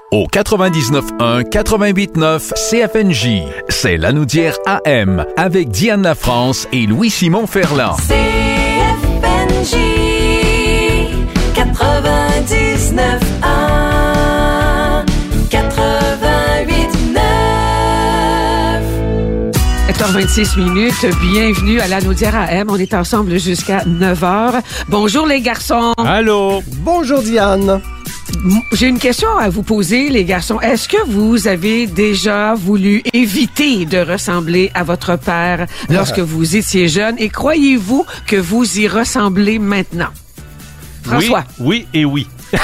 Au 99.1, 88.9 CFNJ. C'est l'Anaudière AM avec Diane Lafrance et Louis-Simon Ferland. CFNJ 99.1 7h26 minutes. Bienvenue à l'Anaudière AM. On est ensemble jusqu'à 9h. Bonjour les garçons. Allô. Bonjour Diane. J'ai une question à vous poser, les garçons. Est-ce que vous avez déjà voulu éviter de ressembler à votre père lorsque vous étiez jeune? Et croyez-vous que vous y ressemblez maintenant? François? Oui et oui.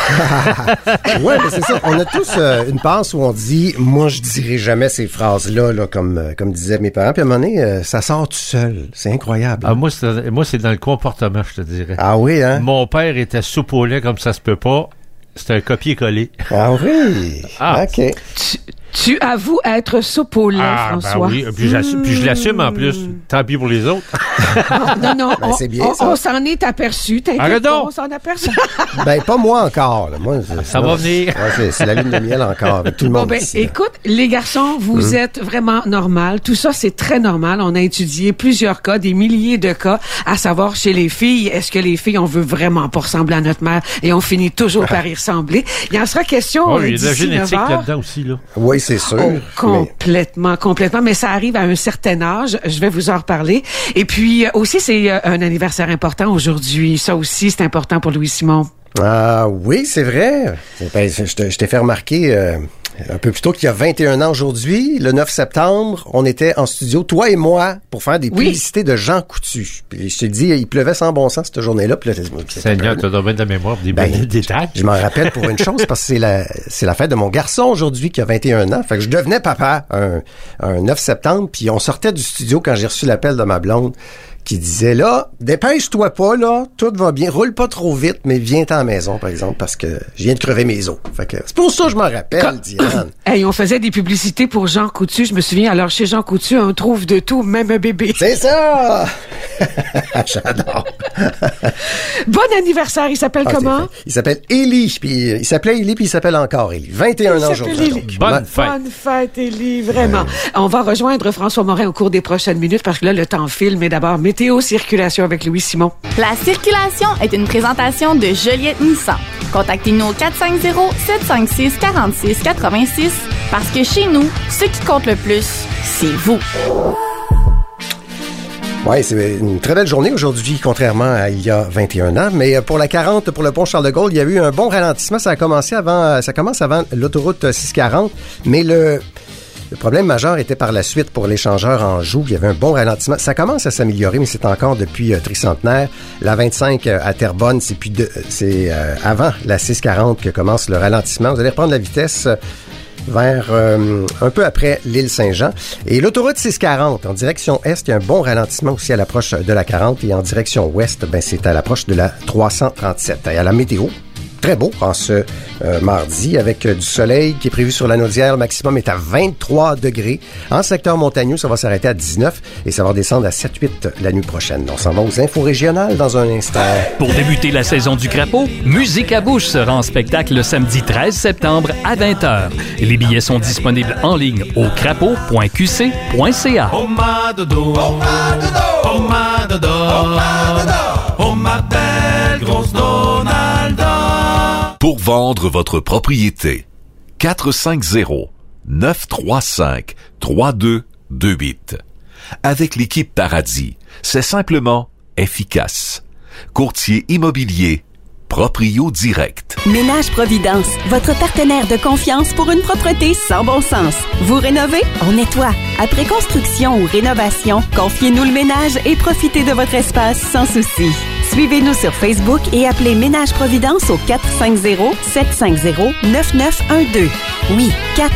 Ouais, mais c'est ça. On a tous une passe où on dit, moi, je dirais jamais ces phrases-là, là, comme disaient mes parents. Puis à un moment donné, ça sort tout seul. C'est incroyable. Ah, moi, c'est dans le comportement, je te dirais. Ah oui, hein? Mon père était soupe au lait comme ça se peut pas. C'était un copier-coller. Ah oui? Ah. OK. Tu avoues être soupe au lait, François. Ben oui, puis je l'assume en plus. Tant pis pour les autres. Non, Ben, c'est bien, ça. on s'en est aperçu. Arrête donc. On s'en aperçu. Ben, pas moi encore. Là. Moi, Ça va venir. Ouais, c'est la lune de miel encore avec tout le monde. Bon, ben, ici, là. écoute, les garçons, vous êtes vraiment normal. Tout ça, c'est très normal. On a étudié plusieurs cas, des milliers de cas, à savoir chez les filles, est-ce que les filles, on veut vraiment pas ressembler à notre mère et on finit toujours par y ressembler. Il en sera question Il y a de la d'ici génétique 9 heures. là-dedans aussi, là. Oui, c'est sûr. Oh, complètement. Mais ça arrive à un certain âge. Je vais vous en reparler. Et puis, aussi, c'est un anniversaire important aujourd'hui. Ça aussi, c'est important pour Louis-Simon. Ah oui, c'est vrai. Ben, je t'ai fait remarquer un peu plus tôt qu'il y a 21 ans aujourd'hui, le 9 septembre, on était en studio, toi et moi, pour faire des publicités de Jean Coutu. Puis je te dis, il pleuvait sans bon sens cette journée-là. Puis là, Seigneur, tu as bien de la mémoire, des détails. Je m'en rappelle pour une chose, parce que c'est la fête de mon garçon aujourd'hui qui a 21 ans. Fait que je devenais papa un 9 septembre, puis on sortait du studio quand j'ai reçu l'appel de ma blonde qui disait, là, dépêche-toi pas, là, tout va bien, roule pas trop vite, mais viens-t'en à la maison, par exemple, parce que je viens de crever mes os. Fait que c'est pour ça que je m'en rappelle, Diane. Hey, on faisait des publicités pour Jean Coutu, je me souviens. Alors, chez Jean Coutu, on trouve de tout, même un bébé. C'est ça! J'adore. Bon anniversaire, il s'appelle comment? Il s'appelle Élie, puis il s'appelait Élie, puis il s'appelle encore Élie. 21 ans aujourd'hui. Bonne fête. Bonne fête, Élie, vraiment. On va rejoindre François Morin au cours des prochaines minutes, parce que là, le temps file, mais d'abord, météo, circulation avec Louis-Simon. La circulation est une présentation de Joliette Nissan. Contactez-nous au 450-756-4686 parce que chez nous, ce qui compte le plus, c'est vous. Oui, c'est une très belle journée aujourd'hui, contrairement à il y a 21 ans. Mais pour la 40, pour le pont Charles-de-Gaulle, il y a eu un bon ralentissement. Ça commence avant l'autoroute 640, mais le problème majeur était par la suite pour l'échangeur Anjou. Il y avait un bon ralentissement. Ça commence à s'améliorer, mais c'est encore depuis Tricentenaire. La 25 à Terrebonne, c'est avant la 640 que commence le ralentissement. Vous allez reprendre la vitesse vers un peu après l'île Saint-Jean. Et l'autoroute 640, en direction est, il y a un bon ralentissement aussi à l'approche de la 40. Et en direction ouest, c'est à l'approche de la 337. Et à la météo, très beau en ce mardi, avec du soleil qui est prévu sur l'Anaudière. Le maximum est à 23 degrés. En secteur montagneux, ça va s'arrêter à 19 et ça va redescendre à 7-8 la nuit prochaine. On s'en va aux infos régionales dans un instant. Pour débuter la saison du crapaud, Musique à bouche sera en spectacle le samedi 13 septembre à 20h. Les billets sont disponibles en ligne au crapaud.qc.ca. Oh ma dodo, oh ma dodo, oh ma dodo, oh ma dodo, oh ma belle grosse Donalda. Pour vendre votre propriété, 450-935-3228. Avec l'équipe Paradis, c'est simplement efficace. Courtier immobilier, Proprio Direct. Ménage Providence, votre partenaire de confiance pour une propreté sans bon sens. Vous rénovez? On nettoie. Après construction ou rénovation, confiez-nous le ménage et profitez de votre espace sans souci. Suivez-nous sur Facebook et appelez Ménage Providence au 450-750-9912. Oui,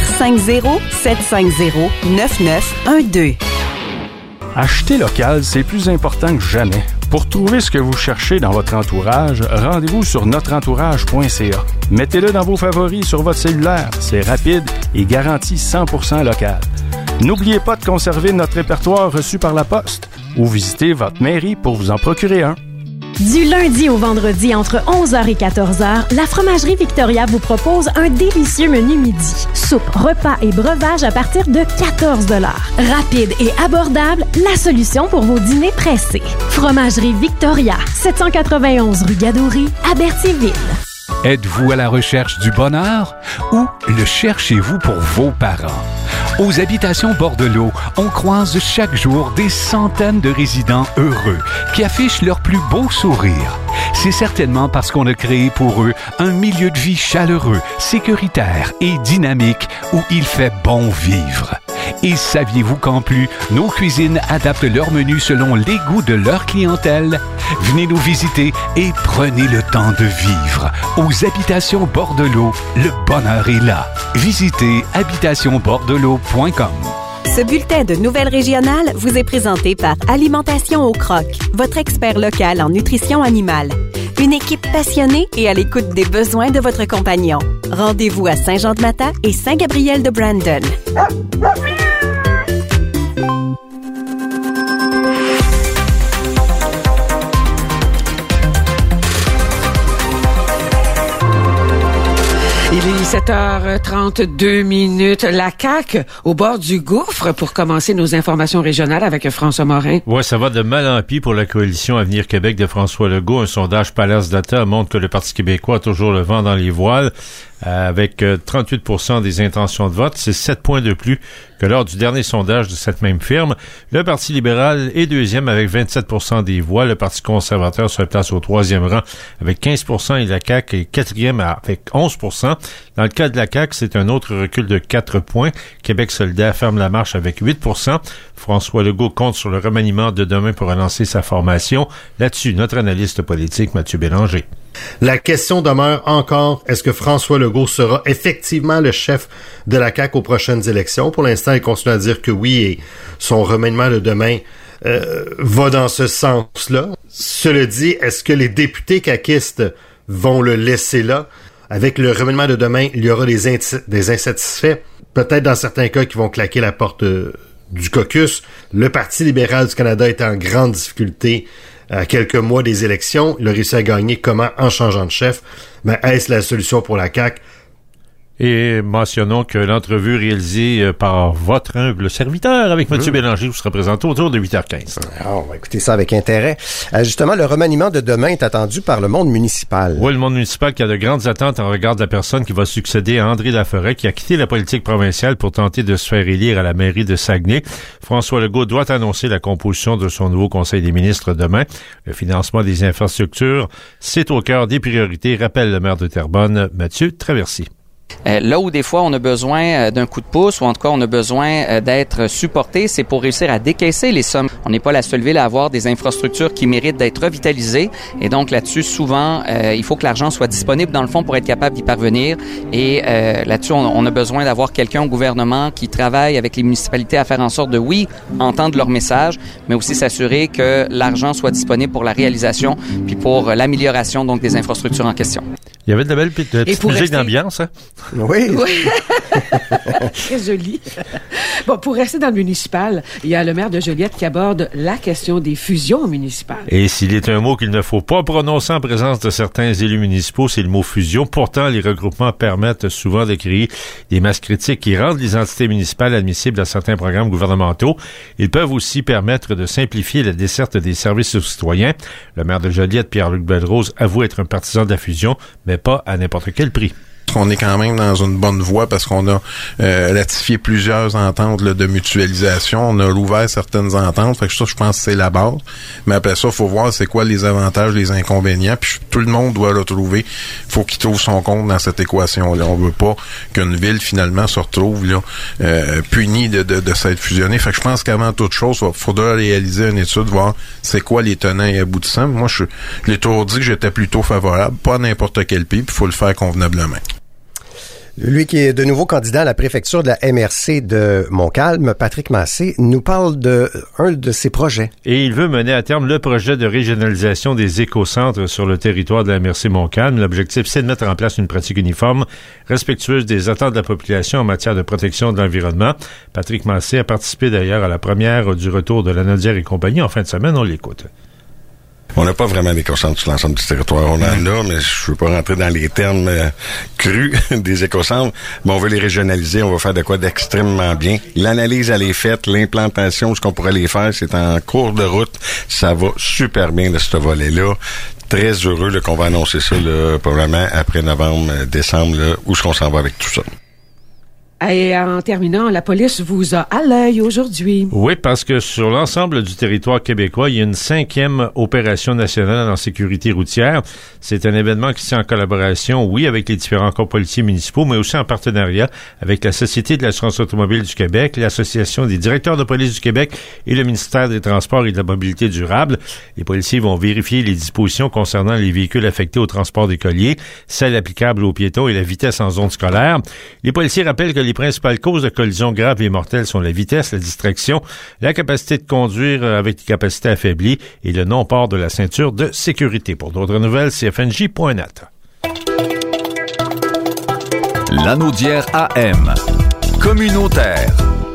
450-750-9912. Acheter local, c'est plus important que jamais. Pour trouver ce que vous cherchez dans votre entourage, rendez-vous sur notreentourage.ca. Mettez-le dans vos favoris sur votre cellulaire. C'est rapide et garanti 100% local. N'oubliez pas de conserver notre répertoire reçu par la poste ou visitez votre mairie pour vous en procurer un. Du lundi au vendredi, entre 11h et 14h, la Fromagerie Victoria vous propose un délicieux menu midi. Soupe, repas et breuvage à partir de 14 $. Rapide et abordable, la solution pour vos dîners pressés. Fromagerie Victoria, 791 rue Gadouri, à Berthierville. Êtes-vous à la recherche du bonheur ou le cherchez-vous pour vos parents? Aux Habitations Bordelot, on croise chaque jour des centaines de résidents heureux qui affichent leur plus beau sourire. C'est certainement parce qu'on a créé pour eux un milieu de vie chaleureux, sécuritaire et dynamique où il fait bon vivre. Et saviez-vous qu'en plus, nos cuisines adaptent leur menu selon les goûts de leur clientèle? Venez nous visiter et prenez le temps de vivre. Aux Habitations Bordelot, le bonheur est là. Visitez habitationbordelot.com. Ce bulletin de Nouvelles Régionales vous est présenté par Alimentation au Croc, votre expert local en nutrition animale. Une équipe passionnée et à l'écoute des besoins de votre compagnon. Rendez-vous à Saint-Jean-de-Mata et Saint-Gabriel-de-Brandon. Il est 7h32. La CAQ au bord du gouffre pour commencer nos informations régionales avec François Morin. Ouais, ça va de mal en pis pour la coalition Avenir Québec de François Legault. Un sondage Palace Data montre que le Parti québécois a toujours le vent dans les voiles. Avec 38% des intentions de vote, c'est 7 points de plus que lors du dernier sondage de cette même firme. Le Parti libéral est deuxième avec 27% des voix. Le Parti conservateur se place au troisième rang avec 15% et la CAQ est quatrième avec 11%. Dans le cas de la CAQ, c'est un autre recul de 4 points. Québec solidaire ferme la marche avec 8%. François Legault compte sur le remaniement de demain pour relancer sa formation. Là-dessus, notre analyste politique Mathieu Bélanger. La question demeure encore, est-ce que François Legault sera effectivement le chef de la CAQ aux prochaines élections? Pour l'instant, il continue à dire que oui, et son remaniement de demain va dans ce sens-là. Cela dit, est-ce que les députés caquistes vont le laisser là? Avec le remaniement de demain, il y aura des insatisfaits, peut-être dans certains cas qui vont claquer la porte du caucus. Le Parti libéral du Canada est en grande difficulté à quelques mois des élections. Il a réussi à gagner comment? En changeant de chef. Mais est-ce la solution pour la CAQ? Et mentionnons que l'entrevue réalisée par votre humble serviteur avec Mathieu Bélanger vous sera présentée autour de 8h15. On va écouter ça avec intérêt. Justement, le remaniement de demain est attendu par le monde municipal. Oui, le monde municipal qui a de grandes attentes en regard de la personne qui va succéder à André Laforêt, qui a quitté la politique provinciale pour tenter de se faire élire à la mairie de Saguenay. François Legault doit annoncer la composition de son nouveau conseil des ministres demain. Le financement des infrastructures, c'est au cœur des priorités, rappelle le maire de Terrebonne, Mathieu Traversy. Là où des fois on a besoin d'un coup de pouce ou en tout cas on a besoin d'être supporté, c'est pour réussir à décaisser les sommes. On n'est pas la seule ville à avoir des infrastructures qui méritent d'être revitalisées et donc là-dessus souvent il faut que l'argent soit disponible dans le fond pour être capable d'y parvenir et là-dessus on a besoin d'avoir quelqu'un au gouvernement qui travaille avec les municipalités à faire en sorte de oui entendre leur message mais aussi s'assurer que l'argent soit disponible pour la réalisation puis pour l'amélioration donc des infrastructures en question. Il y avait de la belle petite musique d'ambiance, hein? Oui. Très joli. Bon, pour rester dans le municipal, il y a le maire de Joliette qui aborde la question des fusions municipales. Et s'il est un mot qu'il ne faut pas prononcer en présence de certains élus municipaux, c'est le mot fusion. Pourtant, les regroupements permettent souvent de créer des masses critiques qui rendent les entités municipales admissibles à certains programmes gouvernementaux. Ils peuvent aussi permettre de simplifier la desserte des services aux citoyens. Le maire de Joliette, Pierre-Luc Belrose, avoue être un partisan de la fusion, mais pas à n'importe quel prix. On est quand même dans une bonne voie parce qu'on a ratifié plusieurs ententes là, de mutualisation. On a rouvert certaines ententes. Fait que ça, je pense que c'est la base. Mais après ça, il faut voir c'est quoi les avantages, les inconvénients. Puis tout le monde doit le trouver. Il faut qu'il trouve son compte dans cette équation-là. On veut pas qu'une ville, finalement, se retrouve là punie de s'être fusionnée. Fait que je pense qu'avant toute chose, il faudra réaliser une étude, voir c'est quoi les tenants et aboutissants. Moi, je l'ai toujours dit que j'étais plutôt favorable. Pas à n'importe quel pays. Puis il faut le faire convenablement. Lui qui est de nouveau candidat à la préfecture de la MRC de Montcalm, Patrick Massé, nous parle de un de ses projets. Et il veut mener à terme le projet de régionalisation des écocentres sur le territoire de la MRC Montcalm. L'objectif, c'est de mettre en place une pratique uniforme, respectueuse des attentes de la population en matière de protection de l'environnement. Patrick Massé a participé d'ailleurs à la première du retour de la Nodière et compagnie en fin de semaine. On l'écoute. On n'a pas vraiment d'éco-centres sur l'ensemble du territoire. On en a, mais je veux pas rentrer dans les termes crus des éco-centres, mais on veut les régionaliser, on va faire de quoi d'extrêmement bien. L'analyse, elle est faite, l'implantation, ce qu'on pourrait les faire, c'est en cours de route. Ça va super bien de ce volet-là. Très heureux là, qu'on va annoncer ça là, probablement après novembre, décembre, là, où est-ce qu'on s'en va avec tout ça. Et en terminant, la police vous a à l'œil aujourd'hui. Oui, parce que sur l'ensemble du territoire québécois, il y a une 5e opération nationale en sécurité routière. C'est un événement qui se tient en collaboration, oui, avec les différents corps policiers municipaux, mais aussi en partenariat avec la Société de l'assurance automobile du Québec, l'Association des directeurs de police du Québec et le ministère des Transports et de la Mobilité durable. Les policiers vont vérifier les dispositions concernant les véhicules affectés au transport d'écoliers, celles applicables aux piétons et la vitesse en zone scolaire. Les policiers rappellent que les principales causes de collisions graves et mortelles sont la vitesse, la distraction, la capacité de conduire avec des capacités affaiblies et le non-port de la ceinture de sécurité. Pour d'autres nouvelles, cfnj.net. Lanaudière AM. Communautaire.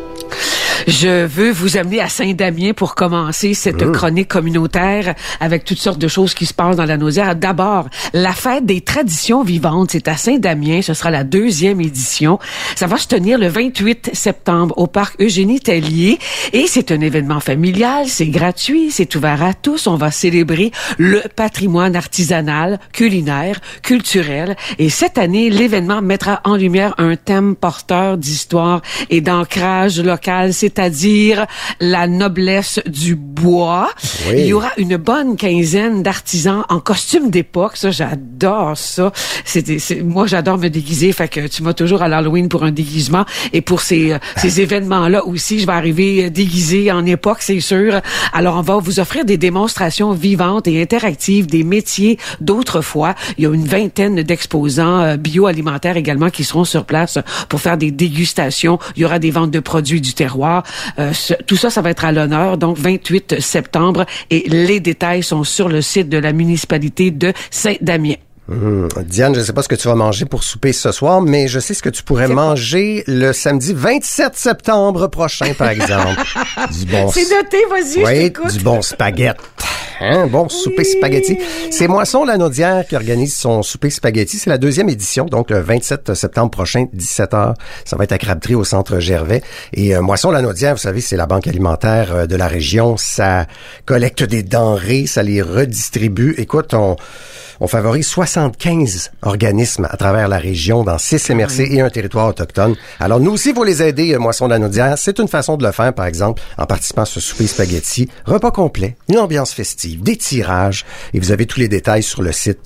Je veux vous amener à Saint-Damien pour commencer cette chronique communautaire avec toutes sortes de choses qui se passent dans la Lanaudière. D'abord, la fête des traditions vivantes, c'est à Saint-Damien. Ce sera la 2e édition. Ça va se tenir le 28 septembre au parc Eugénie-Tellier et c'est un événement familial, c'est gratuit, c'est ouvert à tous. On va célébrer le patrimoine artisanal, culinaire, culturel et cette année, l'événement mettra en lumière un thème porteur d'histoire et d'ancrage local, c'est-à-dire la noblesse du bois. Oui. Il y aura une bonne quinzaine d'artisans en costume d'époque. Ça, j'adore ça. Moi, j'adore me déguiser. Fait que tu m'as toujours à l'Halloween pour un déguisement. Et pour ces événements-là aussi, je vais arriver déguisée en époque, c'est sûr. Alors, on va vous offrir des démonstrations vivantes et interactives des métiers d'autrefois. Il y a une vingtaine d'exposants bioalimentaires également qui seront sur place pour faire des dégustations. Il y aura des ventes de produits du terroir. Tout ça, ça va être à l'honneur, donc 28 septembre, et les détails sont sur le site de la municipalité de Saint-Damien. Diane, je ne sais pas ce que tu vas manger pour souper ce soir, mais je sais ce que tu pourrais manger le samedi 27 septembre prochain, par exemple. C'est noté, vas-y, oui, je t'écoute. Du bon spaghetti. Bon souper spaghetti. C'est Moisson Lanaudière qui organise son souper spaghetti. C'est la 2e édition, donc le 27 septembre prochain, 17h. Ça va être à Crabtree au centre Gervais. Et Moisson Lanaudière, vous savez, c'est la banque alimentaire de la région. Ça collecte des denrées, ça les redistribue. Écoute, on favorise 75 organismes à travers la région dans 6 MRC et un territoire autochtone. Alors, nous aussi, il faut les aider, Moisson Lanaudière. C'est une façon de le faire, par exemple, en participant à ce souper spaghetti. Repas complet, une ambiance festive, des tirages. Et vous avez tous les détails sur le site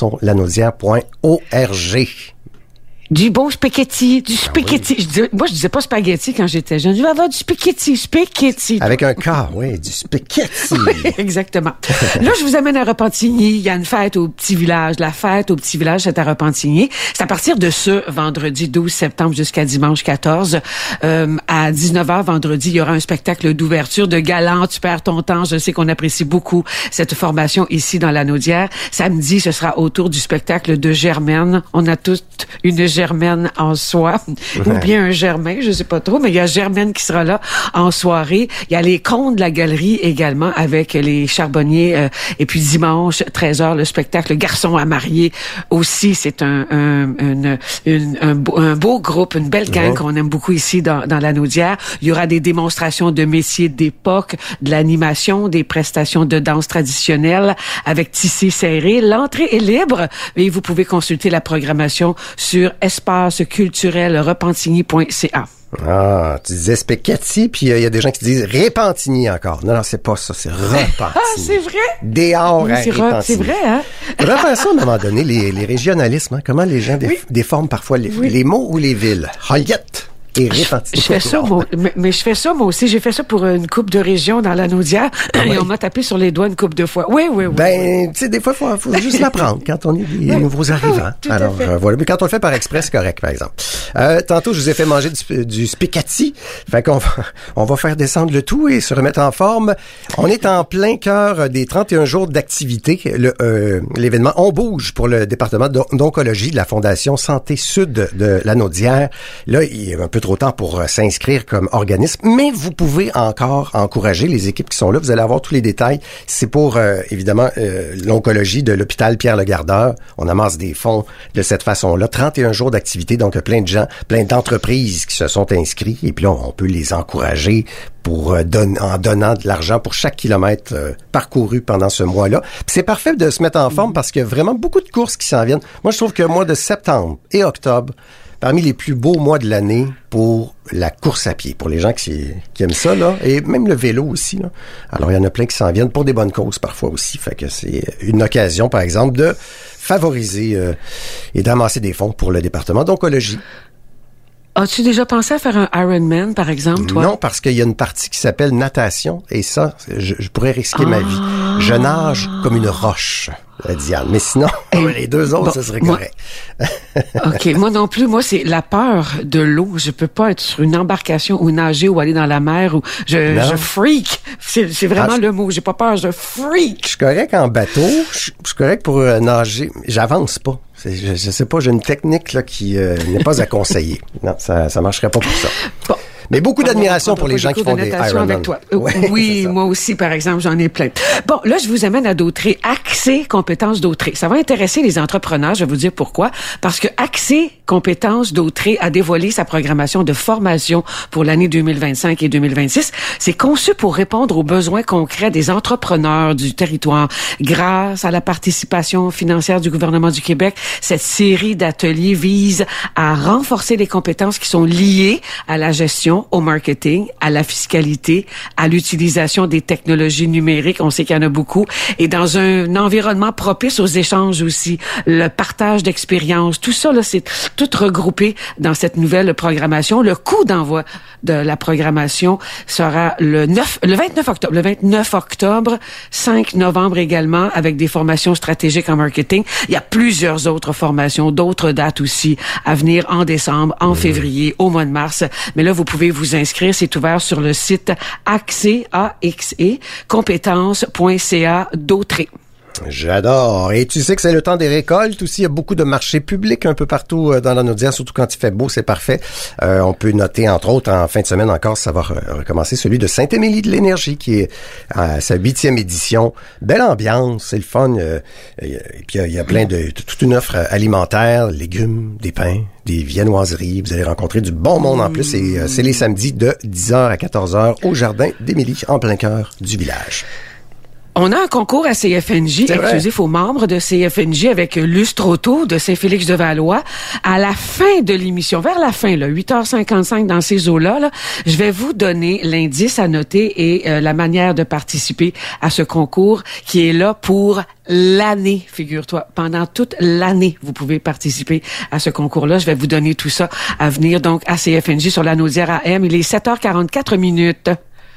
moissonlanaudière.org. Du bon spaghetti, du spaghetti. Oui. Moi, je disais pas spaghetti quand j'étais jeune. Je vais avoir du spaghetti. Avec un K, oui, du spaghetti. Oui, exactement. Là, je vous amène à Repentigny. Il y a une fête au petit village. La fête au petit village, c'est à Repentigny. C'est à partir de ce vendredi 12 septembre jusqu'à dimanche 14. À 19h vendredi, il y aura un spectacle d'ouverture de Galant. Tu perds ton temps. Je sais qu'on apprécie beaucoup cette formation ici dans la Lanaudière. Samedi, ce sera autour du spectacle de Germaine. On a toute une Germaine en soi, ou bien un Germain, je sais pas trop, mais il y a Germaine qui sera là en soirée. Il y a les contes de la galerie également avec les charbonniers. Et puis dimanche, 13h, le spectacle Garçon à marier. Aussi, c'est un beau groupe, une belle gang qu'on aime beaucoup ici dans la Lanaudière. Il y aura des démonstrations de métiers d'époque, de l'animation, des prestations de danse traditionnelle avec tissé serré. L'entrée est libre et vous pouvez consulter la programmation sur espaceculturelrepentigny.ca. Ah, tu disais spaghetti, puis il y a des gens qui disent Repentigny encore. Non, c'est pas ça, c'est Repentigny. Ah, c'est vrai? Dehors à Repentigny. C'est vrai, hein? On va faire ça à un moment donné, les régionalismes, hein? Comment les gens déforment parfois les mots ou les villes. Hayette. Je fais ça, mais je fais ça, moi aussi. J'ai fait ça pour une coupe de région dans la Lanaudière et on m'a tapé sur les doigts une coupe de fois. Oui. Ben, tu sais, des fois, faut juste l'apprendre quand on est des nouveaux arrivants. Alors, voilà. Mais quand on le fait par express, c'est correct, par exemple. Tantôt, je vous ai fait manger du spaghetti. Fait qu'on on va faire descendre le tout et se remettre en forme. On est en plein cœur des 31 jours d'activité. L'événement On bouge pour le département d'oncologie de la Fondation Santé Sud de la Lanaudière. Là, il est un peu trop trop tard pour s'inscrire comme organisme, mais vous pouvez encore encourager les équipes qui sont là. Vous allez avoir tous les détails. C'est pour, évidemment, l'oncologie de l'hôpital Pierre-Le-Gardeur. On amasse des fonds de cette façon-là. 31 jours d'activité, donc plein de gens, plein d'entreprises qui se sont inscrits. Et puis là, on peut les encourager pour en donnant de l'argent pour chaque kilomètre parcouru pendant ce mois-là. Puis c'est parfait de se mettre en forme parce qu'il y a vraiment beaucoup de courses qui s'en viennent. Moi, je trouve que le mois de septembre et octobre, parmi les plus beaux mois de l'année pour la course à pied, pour les gens qui aiment ça, là, et même le vélo aussi, là. Alors, il y en a plein qui s'en viennent pour des bonnes causes parfois aussi. Fait que c'est une occasion, par exemple, de favoriser et d'amasser des fonds pour le département d'oncologie. As-tu déjà pensé à faire un Ironman, par exemple, toi? Non, parce qu'il y a une partie qui s'appelle natation, et ça, je pourrais risquer ma vie. Je nage comme une roche, Diane. Mais sinon, les deux autres, ça serait correct. OK, moi non plus. Moi, c'est la peur de l'eau. Je peux pas être sur une embarcation ou nager ou aller dans la mer ou je freak. C'est vraiment le mot. J'ai pas peur, je freak. Je suis correct en bateau. Je suis correct pour nager. J'avance pas. Je sais pas, j'ai une technique là qui n'est pas à conseiller. Non, ça marcherait pas pour ça. Bon. Mais beaucoup d'admiration pour les gens qui font des Ironman. Avec toi. Oui, moi aussi, par exemple, j'en ai plein. Bon, là, je vous amène à Dautré. Accès Compétences Dautré. Ça va intéresser les entrepreneurs, je vais vous dire pourquoi. Parce que Accès Compétences Dautré a dévoilé sa programmation de formation pour l'année 2025 et 2026. C'est conçu pour répondre aux besoins concrets des entrepreneurs du territoire. Grâce à la participation financière du gouvernement du Québec, cette série d'ateliers vise à renforcer les compétences qui sont liées à la gestion, au marketing, à la fiscalité, à l'utilisation des technologies numériques. On sait qu'il y en a beaucoup. Et dans un environnement propice aux échanges aussi, le partage d'expériences, tout ça, là, c'est tout regroupé dans cette nouvelle programmation. Le coût d'envoi de la programmation sera le 29 octobre. Le 29 octobre, 5 novembre également, avec des formations stratégiques en marketing. Il y a plusieurs autres formations, d'autres dates aussi à venir en décembre, en février, au mois de mars. Mais là, vous pouvez vous inscrire. C'est ouvert sur le site compétences.ca Dautré. J'adore. Et tu sais que c'est le temps des récoltes aussi. Il y a beaucoup de marchés publics un peu partout dans la Naudière, surtout quand il fait beau, c'est parfait. On peut noter, entre autres, en fin de semaine encore, ça va recommencer celui de Saint-Émilie de l'Énergie qui est à sa 8e édition. Belle ambiance, c'est le fun. Et puis il y a plein toute une offre alimentaire, légumes, des pains, des viennoiseries. Vous allez rencontrer du bon monde en plus. Et c'est les samedis de 10h à 14h au jardin d'Émilie, en plein cœur du village. On a un concours à CFNJ exclusif aux membres de CFNJ avec Lustre Auto de Saint-Félix-de-Valois. À la fin de l'émission, vers la fin, là, 8h55 dans ces eaux-là, là, je vais vous donner l'indice à noter et la manière de participer à ce concours qui est là pour l'année, figure-toi. Pendant toute l'année, vous pouvez participer à ce concours-là. Je vais vous donner tout ça à venir donc à CFNJ sur la Naudière AM. Il est 7h44 minutes.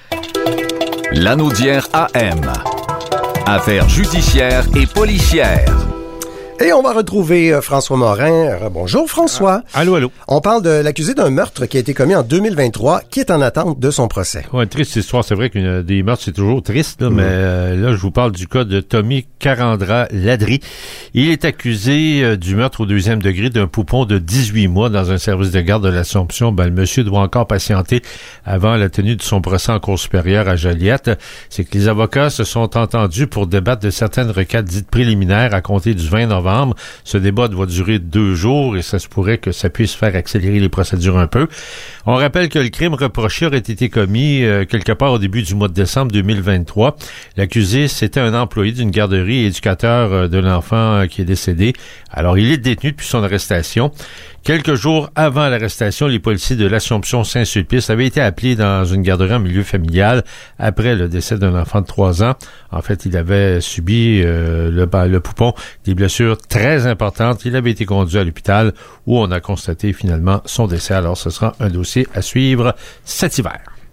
La Naudière AM. Affaires judiciaires et policières. Et on va retrouver François Morin. Bonjour François. Allô, allô. On parle de l'accusé d'un meurtre qui a été commis en 2023, qui est en attente de son procès. Ouais, triste histoire. C'est vrai que des meurtres, c'est toujours triste, là, mais là, je vous parle du cas de Tommy Carandra-Ladry. Il est accusé du meurtre au 2e degré d'un poupon de 18 mois dans un service de garde de l'Assomption. Ben, le monsieur doit encore patienter avant la tenue de son procès en cour supérieure à Joliette. C'est que les avocats se sont entendus pour débattre de certaines requêtes dites préliminaires à compter du 20 novembre. Ce débat va durer 2 jours et ça se pourrait que ça puisse faire accélérer les procédures un peu. On rappelle que le crime reproché aurait été commis quelque part au début du mois de décembre 2023. L'accusé, c'était un employé d'une garderie et éducateur de l'enfant qui est décédé. Alors, il est détenu depuis son arrestation. Quelques jours avant l'arrestation, les policiers de l'Assomption Saint-Sulpice avaient été appelés dans une garderie en milieu familial après le décès d'un enfant de 3 ans. En fait, il avait subi, le poupon, des blessures très importantes. Il avait été conduit à l'hôpital où on a constaté finalement son décès. Alors, ce sera un dossier à suivre cet hiver.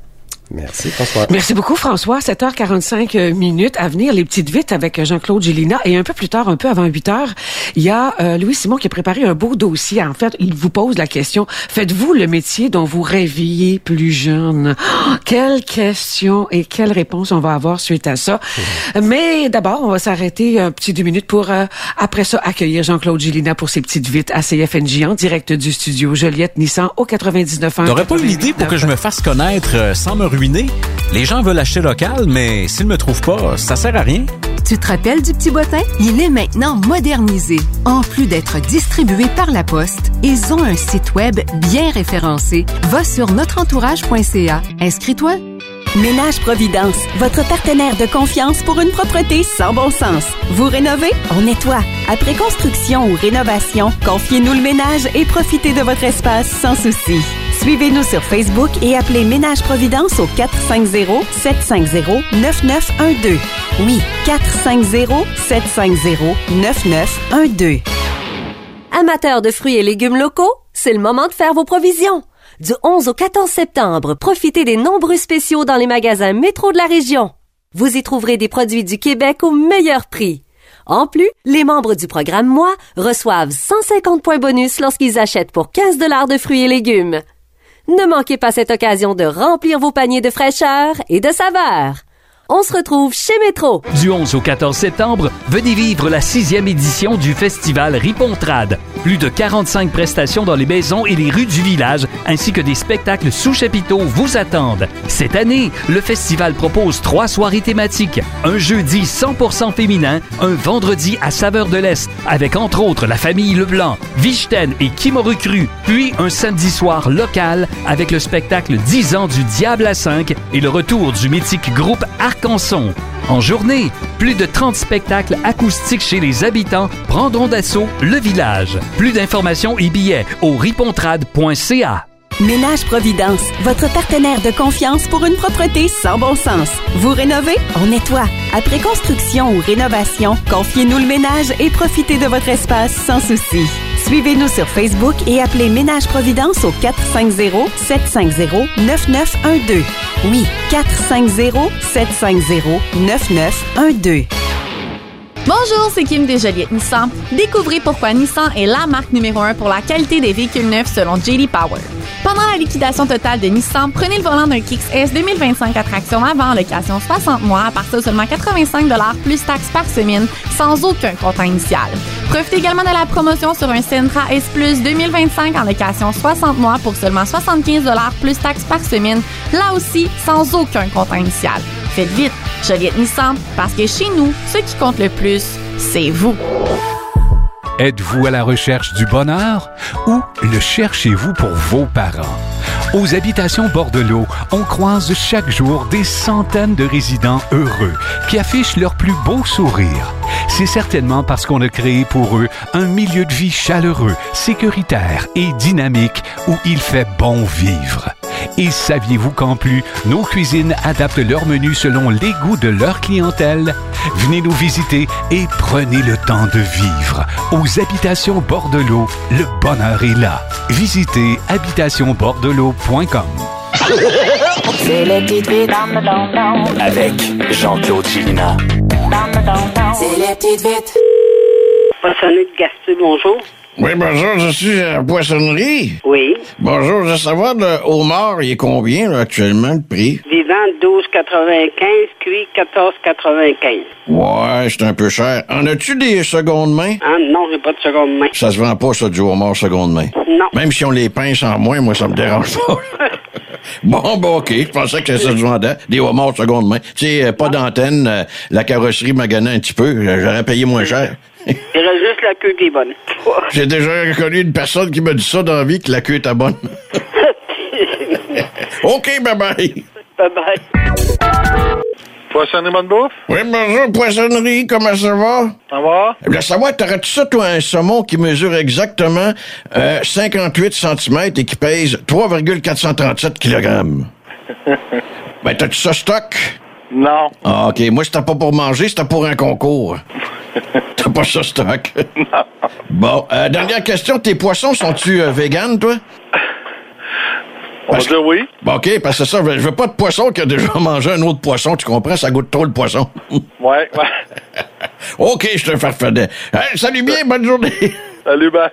Merci, François. Merci beaucoup, François. 7h45 minutes à venir, les petites vites avec Jean-Claude Gélina. Et un peu plus tard, un peu avant 8h, il y a Louis-Simon qui a préparé un beau dossier. En fait, il vous pose la question, faites-vous le métier dont vous rêviez plus jeune? Oh, quelle question et quelle réponse on va avoir suite à ça. Mais d'abord, on va s'arrêter un petit 2 minutes pour, après ça, accueillir Jean-Claude Gélina pour ses petites vites à CFNJ en direct du studio Joliette Nissan au 99.1. T'aurais pas une idée pour que je me fasse connaître sans me ruiner? Les gens veulent acheter local, mais s'ils me trouvent pas, ça sert à rien. Tu te rappelles du Petit Bottin? Il est maintenant modernisé. En plus d'être distribué par la Poste, ils ont un site web bien référencé. Va sur notreentourage.ca. Inscris-toi. Ménage Providence, votre partenaire de confiance pour une propreté sans bon sens. Vous rénovez? On nettoie. Après construction ou rénovation, confiez-nous le ménage et profitez de votre espace sans souci. Suivez-nous sur Facebook et appelez Ménage Providence au 450-750-9912. Oui, 450-750-9912. Amateurs de fruits et légumes locaux, c'est le moment de faire vos provisions. Du 11 au 14 septembre, profitez des nombreux spéciaux dans les magasins Métro de la région. Vous y trouverez des produits du Québec au meilleur prix. En plus, les membres du programme Moi reçoivent 150 points bonus lorsqu'ils achètent pour 15 $ de fruits et légumes. Ne manquez pas cette occasion de remplir vos paniers de fraîcheur et de saveur. On se retrouve chez Métro. Du 11 au 14 septembre, venez vivre la 6e édition du festival Ripontrade. Plus de 45 prestations dans les maisons et les rues du village, ainsi que des spectacles sous chapiteaux vous attendent. Cette année, le festival propose 3 soirées thématiques. Un jeudi 100% féminin, un vendredi à saveur de l'Est, avec entre autres la famille Leblanc, Vichten et Kimoru Cru, puis un samedi soir local avec le spectacle 10 ans du Diable à 5 et le retour du mythique groupe Arcanson. En journée, plus de 30 spectacles acoustiques chez les habitants prendront d'assaut le village. Plus d'informations et billets au ripontrade.ca. Ménage Providence, votre partenaire de confiance pour une propreté sans bon sens. Vous rénovez? On nettoie. Après construction ou rénovation, confiez-nous le ménage et profitez de votre espace sans souci. Suivez-nous sur Facebook et appelez Ménage Providence au 450-750-9912. Oui, 450-750-9912. Bonjour, c'est Kim des Joliette Nissan. Découvrez pourquoi Nissan est la marque numéro 1 pour la qualité des véhicules neufs selon J.D. Power. Pendant la liquidation totale de Nissan, prenez le volant d'un Kicks S 2025 à traction avant location 60 mois à partir de seulement 85 $ plus taxes par semaine, sans aucun comptant initial. Profitez également de la promotion sur un Sentra S Plus 2025 en location 60 mois pour seulement 75 $ plus taxes par semaine, là aussi sans aucun comptant initial. Faites vite, Joliette Nissan, parce que chez nous, ce qui compte le plus, c'est vous. Êtes-vous à la recherche du bonheur ou le cherchez-vous pour vos parents? Aux Habitations Bordelot, on croise chaque jour des centaines de résidents heureux qui affichent leur plus beau sourire. C'est certainement parce qu'on a créé pour eux un milieu de vie chaleureux, sécuritaire et dynamique où il fait bon vivre. Et saviez-vous qu'en plus, nos cuisines adaptent leur menu selon les goûts de leur clientèle? Venez nous visiter et prenez le temps de vivre. Aux Habitations Bordelot, le bonheur est là. Visitez habitationbordelot.com. C'est les petites vites Avec Jean-Claude Gélina. C'est les petites vites. Poissonnerie de Gastu, bonjour. Oui, bonjour, je suis à la poissonnerie. Oui. Bonjour, je veux savoir, le homard, il est combien, là, actuellement, le prix? Vivant, 12,95, cuit, 14,95. Ouais, c'est un peu cher. En as-tu des secondes mains? Ah, non, j'ai pas de seconde main. Ça se vend pas, ça, du homard seconde main. Non. Même si on les pince en moins, moi, ça me dérange pas. Bon, OK, je pensais que ça se vendait. Des homards seconde main. Tu sais, pas d'antenne, la carrosserie maganait un petit peu, j'aurais payé moins cher. Il reste juste la queue qui est bonne. J'ai déjà connu une personne qui m'a dit ça dans la vie, que la queue était bonne. OK, bye-bye. Bye-bye. Poissonnerie Bonne Bouffe? Oui, bonjour, Poissonnerie, comment ça va? Ça va? Je voulais savoir, t'aurais-tu ça, toi, un saumon qui mesure exactement 58 cm et qui pèse 3,437 kg? Ben, t'as-tu ça stock? Non. Ah, OK. Moi, c'était pas pour manger, c'était pour un concours. T'as pas ça stock? Non. Bon, dernière question. Tes poissons, sont-tu vegan, toi? On va dire oui. Bon, OK, parce que ça, je veux pas de poisson qui a déjà mangé un autre poisson, tu comprends? Ça goûte trop le poisson. Ouais. OK, je te farfadais. Hey, salut bien, bonne journée. Salut, bye.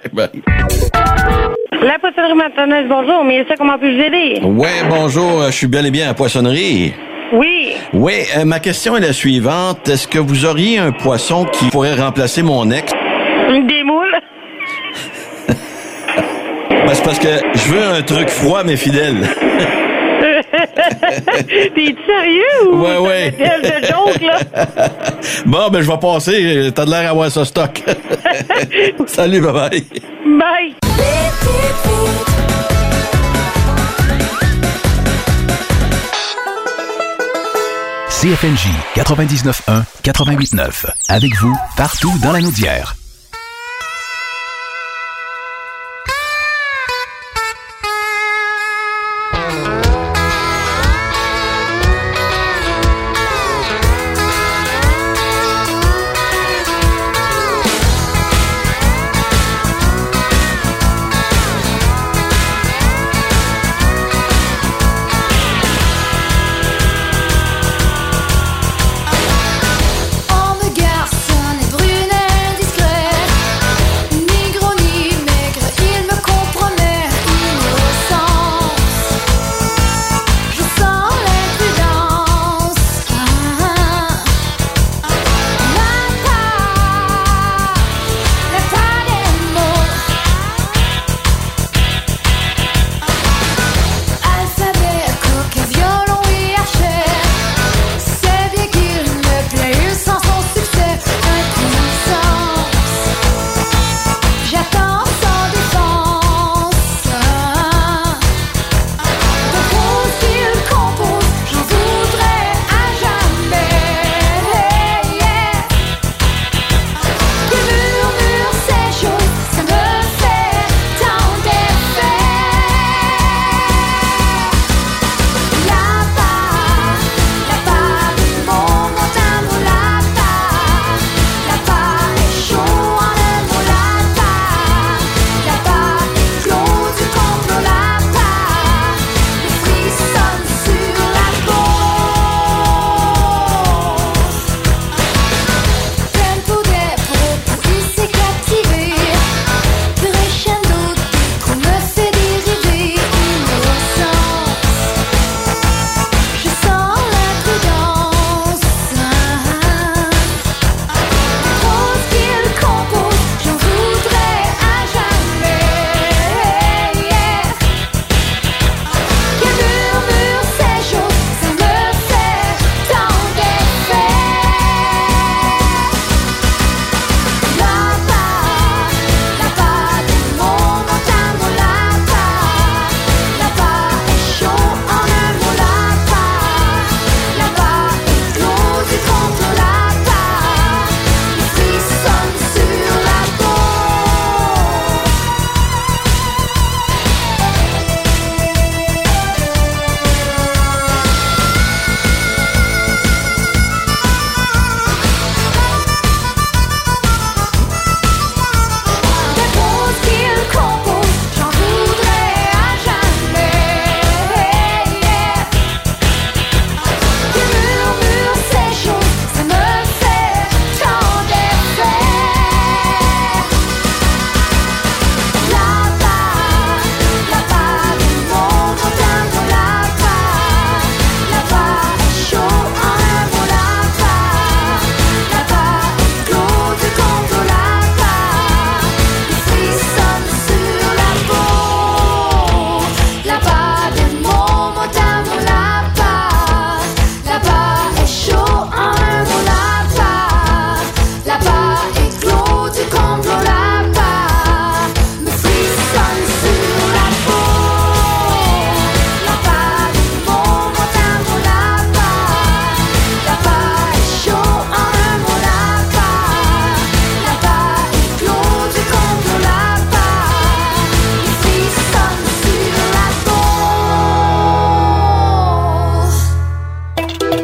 La poissonnerie Martinez, bonjour, mais ça, comment puis-je vous aider? Ouais, bonjour, je suis bel et bien à la poissonnerie. Oui. Oui, ma question est la suivante. Est-ce que vous auriez un poisson qui pourrait remplacer mon ex? Des moules? Ben, c'est parce que je veux un truc froid mais fidèle. T'es sérieux ou? Ouais. De joke, là? Bon, ben, je vais passer. T'as de l'air à avoir ça stock. Salut, bye-bye. Bye. CFNJ 99.1, 88.9. Avec vous, partout dans la Naudière.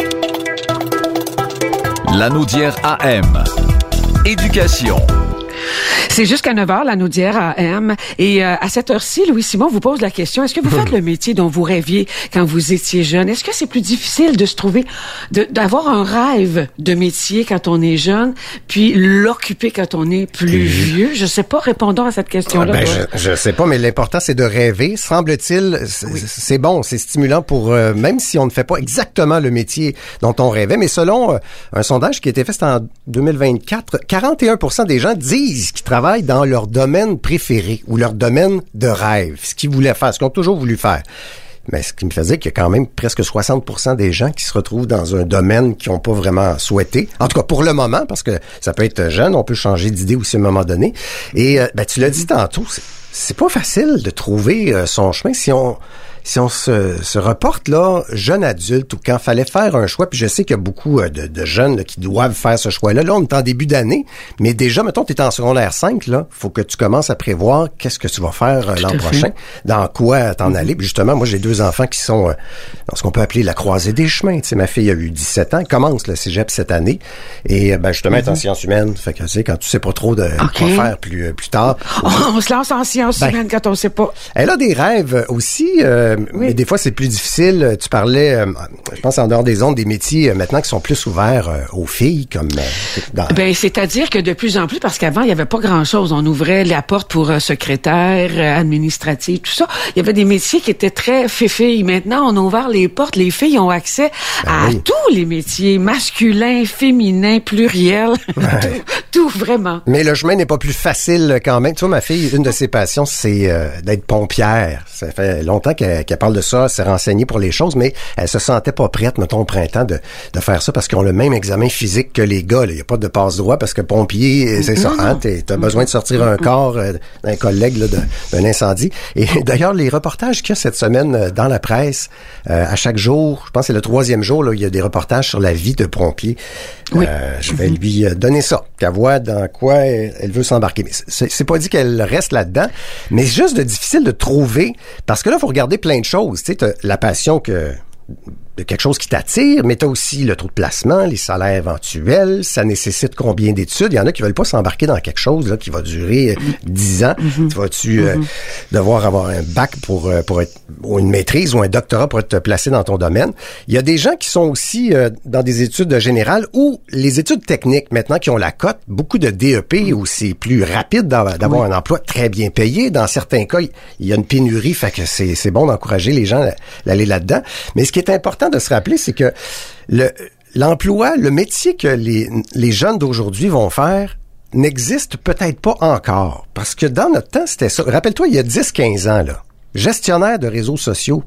La Naudière AM. Éducation. C'est jusqu'à 9h, la Naudière AM. Et à cette heure-ci, Louis-Simon vous pose la question, est-ce que vous faites le métier dont vous rêviez quand vous étiez jeune? Est-ce que c'est plus difficile de se trouver, d'avoir un rêve de métier quand on est jeune, puis l'occuper quand on est plus vieux? Je sais pas, répondons à cette question-là. Je sais pas, mais l'important, c'est de rêver. Semble-t-il, c'est bon, c'est stimulant pour, même si on ne fait pas exactement le métier dont on rêvait, mais selon un sondage qui a été fait en 2024, 41% des gens disent qu'ils travaillent dans leur domaine préféré ou leur domaine de rêve, ce qu'ils voulaient faire, ce qu'ils ont toujours voulu faire. Mais ce qui me faisait qu'il y a quand même presque 60% des gens qui se retrouvent dans un domaine qu'ils n'ont pas vraiment souhaité. En tout cas, pour le moment, parce que ça peut être jeune, on peut changer d'idée aussi à un moment donné. Et tu l'as dit tantôt, c'est pas facile de trouver son chemin si on se reporte là, jeune adulte, ou quand fallait faire un choix, puis je sais qu'il y a beaucoup de jeunes là, qui doivent faire ce choix-là. Là, on est en début d'année, mais déjà, mettons, tu es en secondaire 5, là, faut que tu commences à prévoir qu'est-ce que tu vas faire l'an prochain, dans quoi t'en aller. Puis justement, moi, j'ai 2 enfants qui sont dans ce qu'on peut appeler la croisée des chemins. Tu sais, ma fille a eu 17 ans, elle commence le cégep cette année, et justement, elle est en sciences humaines. Fait que, tu sais, quand tu sais pas trop de quoi faire plus tard. On se lance en sciences humaines quand on sait pas. Elle a des rêves aussi, mais des fois, c'est plus difficile. Tu parlais, je pense, en dehors des ondes, des métiers maintenant qui sont plus ouverts aux filles, comme c'est-à-dire que de plus en plus, parce qu'avant, il y avait pas grand-chose. On ouvrait la porte pour secrétaire, administratif, tout ça. Il y avait des métiers qui étaient très filles. Maintenant, on a ouvert les portes. Les filles ont accès à tous les métiers, masculins, féminins, pluriels, tout vraiment. Mais le chemin n'est pas plus facile quand même. Tu vois, ma fille, une de ses passions, c'est d'être pompière. Ça fait longtemps qu'elle parle de ça, s'est renseignée pour les choses, mais elle se sentait pas prête, mettons, au printemps, de faire ça parce qu'ils ont le même examen physique que les gars. Il n'y a pas de passe-droit parce que pompier, c'est ça. Hein, t'as besoin de sortir un corps d'un collègue là, d'un incendie. Et d'ailleurs, les reportages qu'il y a cette semaine dans la presse, à chaque jour, je pense que c'est le 3e jour, là, il y a des reportages sur la vie de pompier. Je vais lui donner ça, qu'elle voit dans quoi elle veut s'embarquer. Mais c'est pas dit qu'elle reste là-dedans, mais c'est juste difficile de trouver, parce que là, il faut regarder plein de choses. Tu sais, t'as la passion de quelque chose qui t'attire, mais t'as aussi le taux de placement, les salaires éventuels, ça nécessite combien d'études? Il y en a qui veulent pas s'embarquer dans quelque chose là qui va durer 10 ans. Tu vas-tu devoir avoir un bac pour être, ou une maîtrise ou un doctorat pour être placé dans ton domaine? Il y a des gens qui sont aussi dans des études générales ou les études techniques maintenant qui ont la cote, beaucoup de DEP où c'est plus rapide d'avoir un emploi très bien payé. Dans certains cas, il y a une pénurie, fait que c'est bon d'encourager les gens à aller là-dedans. Mais ce qui est important de se rappeler, c'est que l'emploi, le métier que les jeunes d'aujourd'hui vont faire n'existe peut-être pas encore. Parce que dans notre temps, c'était ça. Rappelle-toi, il y a 10-15 ans, là, gestionnaire de réseaux sociaux...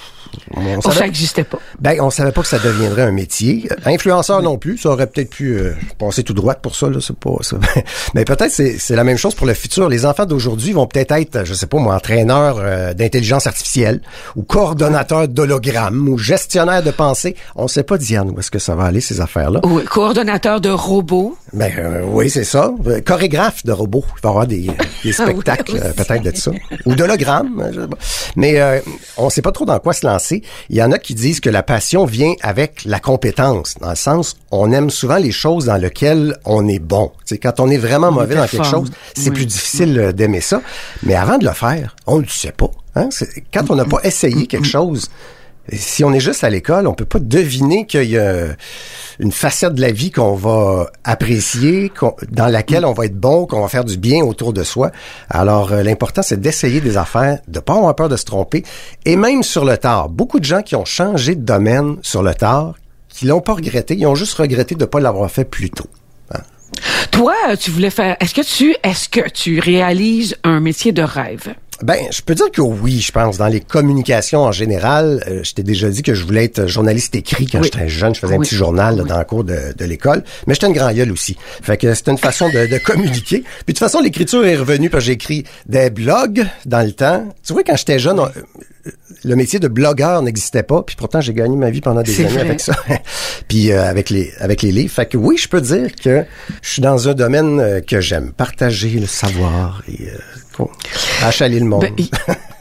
Ça n'existait pas. On savait pas que ça deviendrait un métier. Influenceur non plus, ça aurait peut-être pu passer tout droit pour ça, là, c'est pas ça. Mais peut-être c'est la même chose pour le futur. Les enfants d'aujourd'hui vont peut-être être, je sais pas moi, entraîneurs d'intelligence artificielle ou coordonnateurs d'hologrammes ou gestionnaires de pensée. On sait pas, Diane, où est-ce que ça va aller, ces affaires-là. Oui, coordonnateur de robots. Oui, c'est ça. Chorégraphe de robots. Il va y avoir des spectacles peut-être de ça. Ou d'hologrammes. Mais on sait pas trop dans quoi se lancer. Il y en a qui disent que la passion vient avec la compétence. Dans le sens, on aime souvent les choses dans lesquelles on est bon. T'sais, quand on est vraiment mauvais dans quelque chose, c'est plus difficile d'aimer ça. Mais avant de le faire, on ne le sait pas. Hein? Quand on n'a pas essayé quelque chose, si on est juste à l'école, on peut pas deviner qu'il y a une facette de la vie qu'on va apprécier, dans laquelle on va être bon, qu'on va faire du bien autour de soi. Alors, l'important, c'est d'essayer des affaires, de pas avoir peur de se tromper, et même sur le tard. Beaucoup de gens qui ont changé de domaine sur le tard, qui l'ont pas regretté, ils ont juste regretté de pas l'avoir fait plus tôt. Hein? Toi, tu voulais faire... Est-ce que tu réalises un métier de rêve? Je peux dire que oui, je pense. Dans les communications en général, je t'ai déjà dit que je voulais être journaliste écrit quand j'étais jeune. Je faisais un petit journal là, dans le cours de l'école. Mais j'étais une grand gueule aussi. Fait que c'était une façon de communiquer. Puis de toute façon, l'écriture est revenue parce que j'ai écrit des blogs dans le temps. Tu vois, quand j'étais jeune, le métier de blogueur n'existait pas. Puis pourtant, j'ai gagné ma vie pendant des années avec ça. Puis avec les livres. Fait que oui, je peux dire que je suis dans un domaine que j'aime. Partager le savoir et achaler le monde.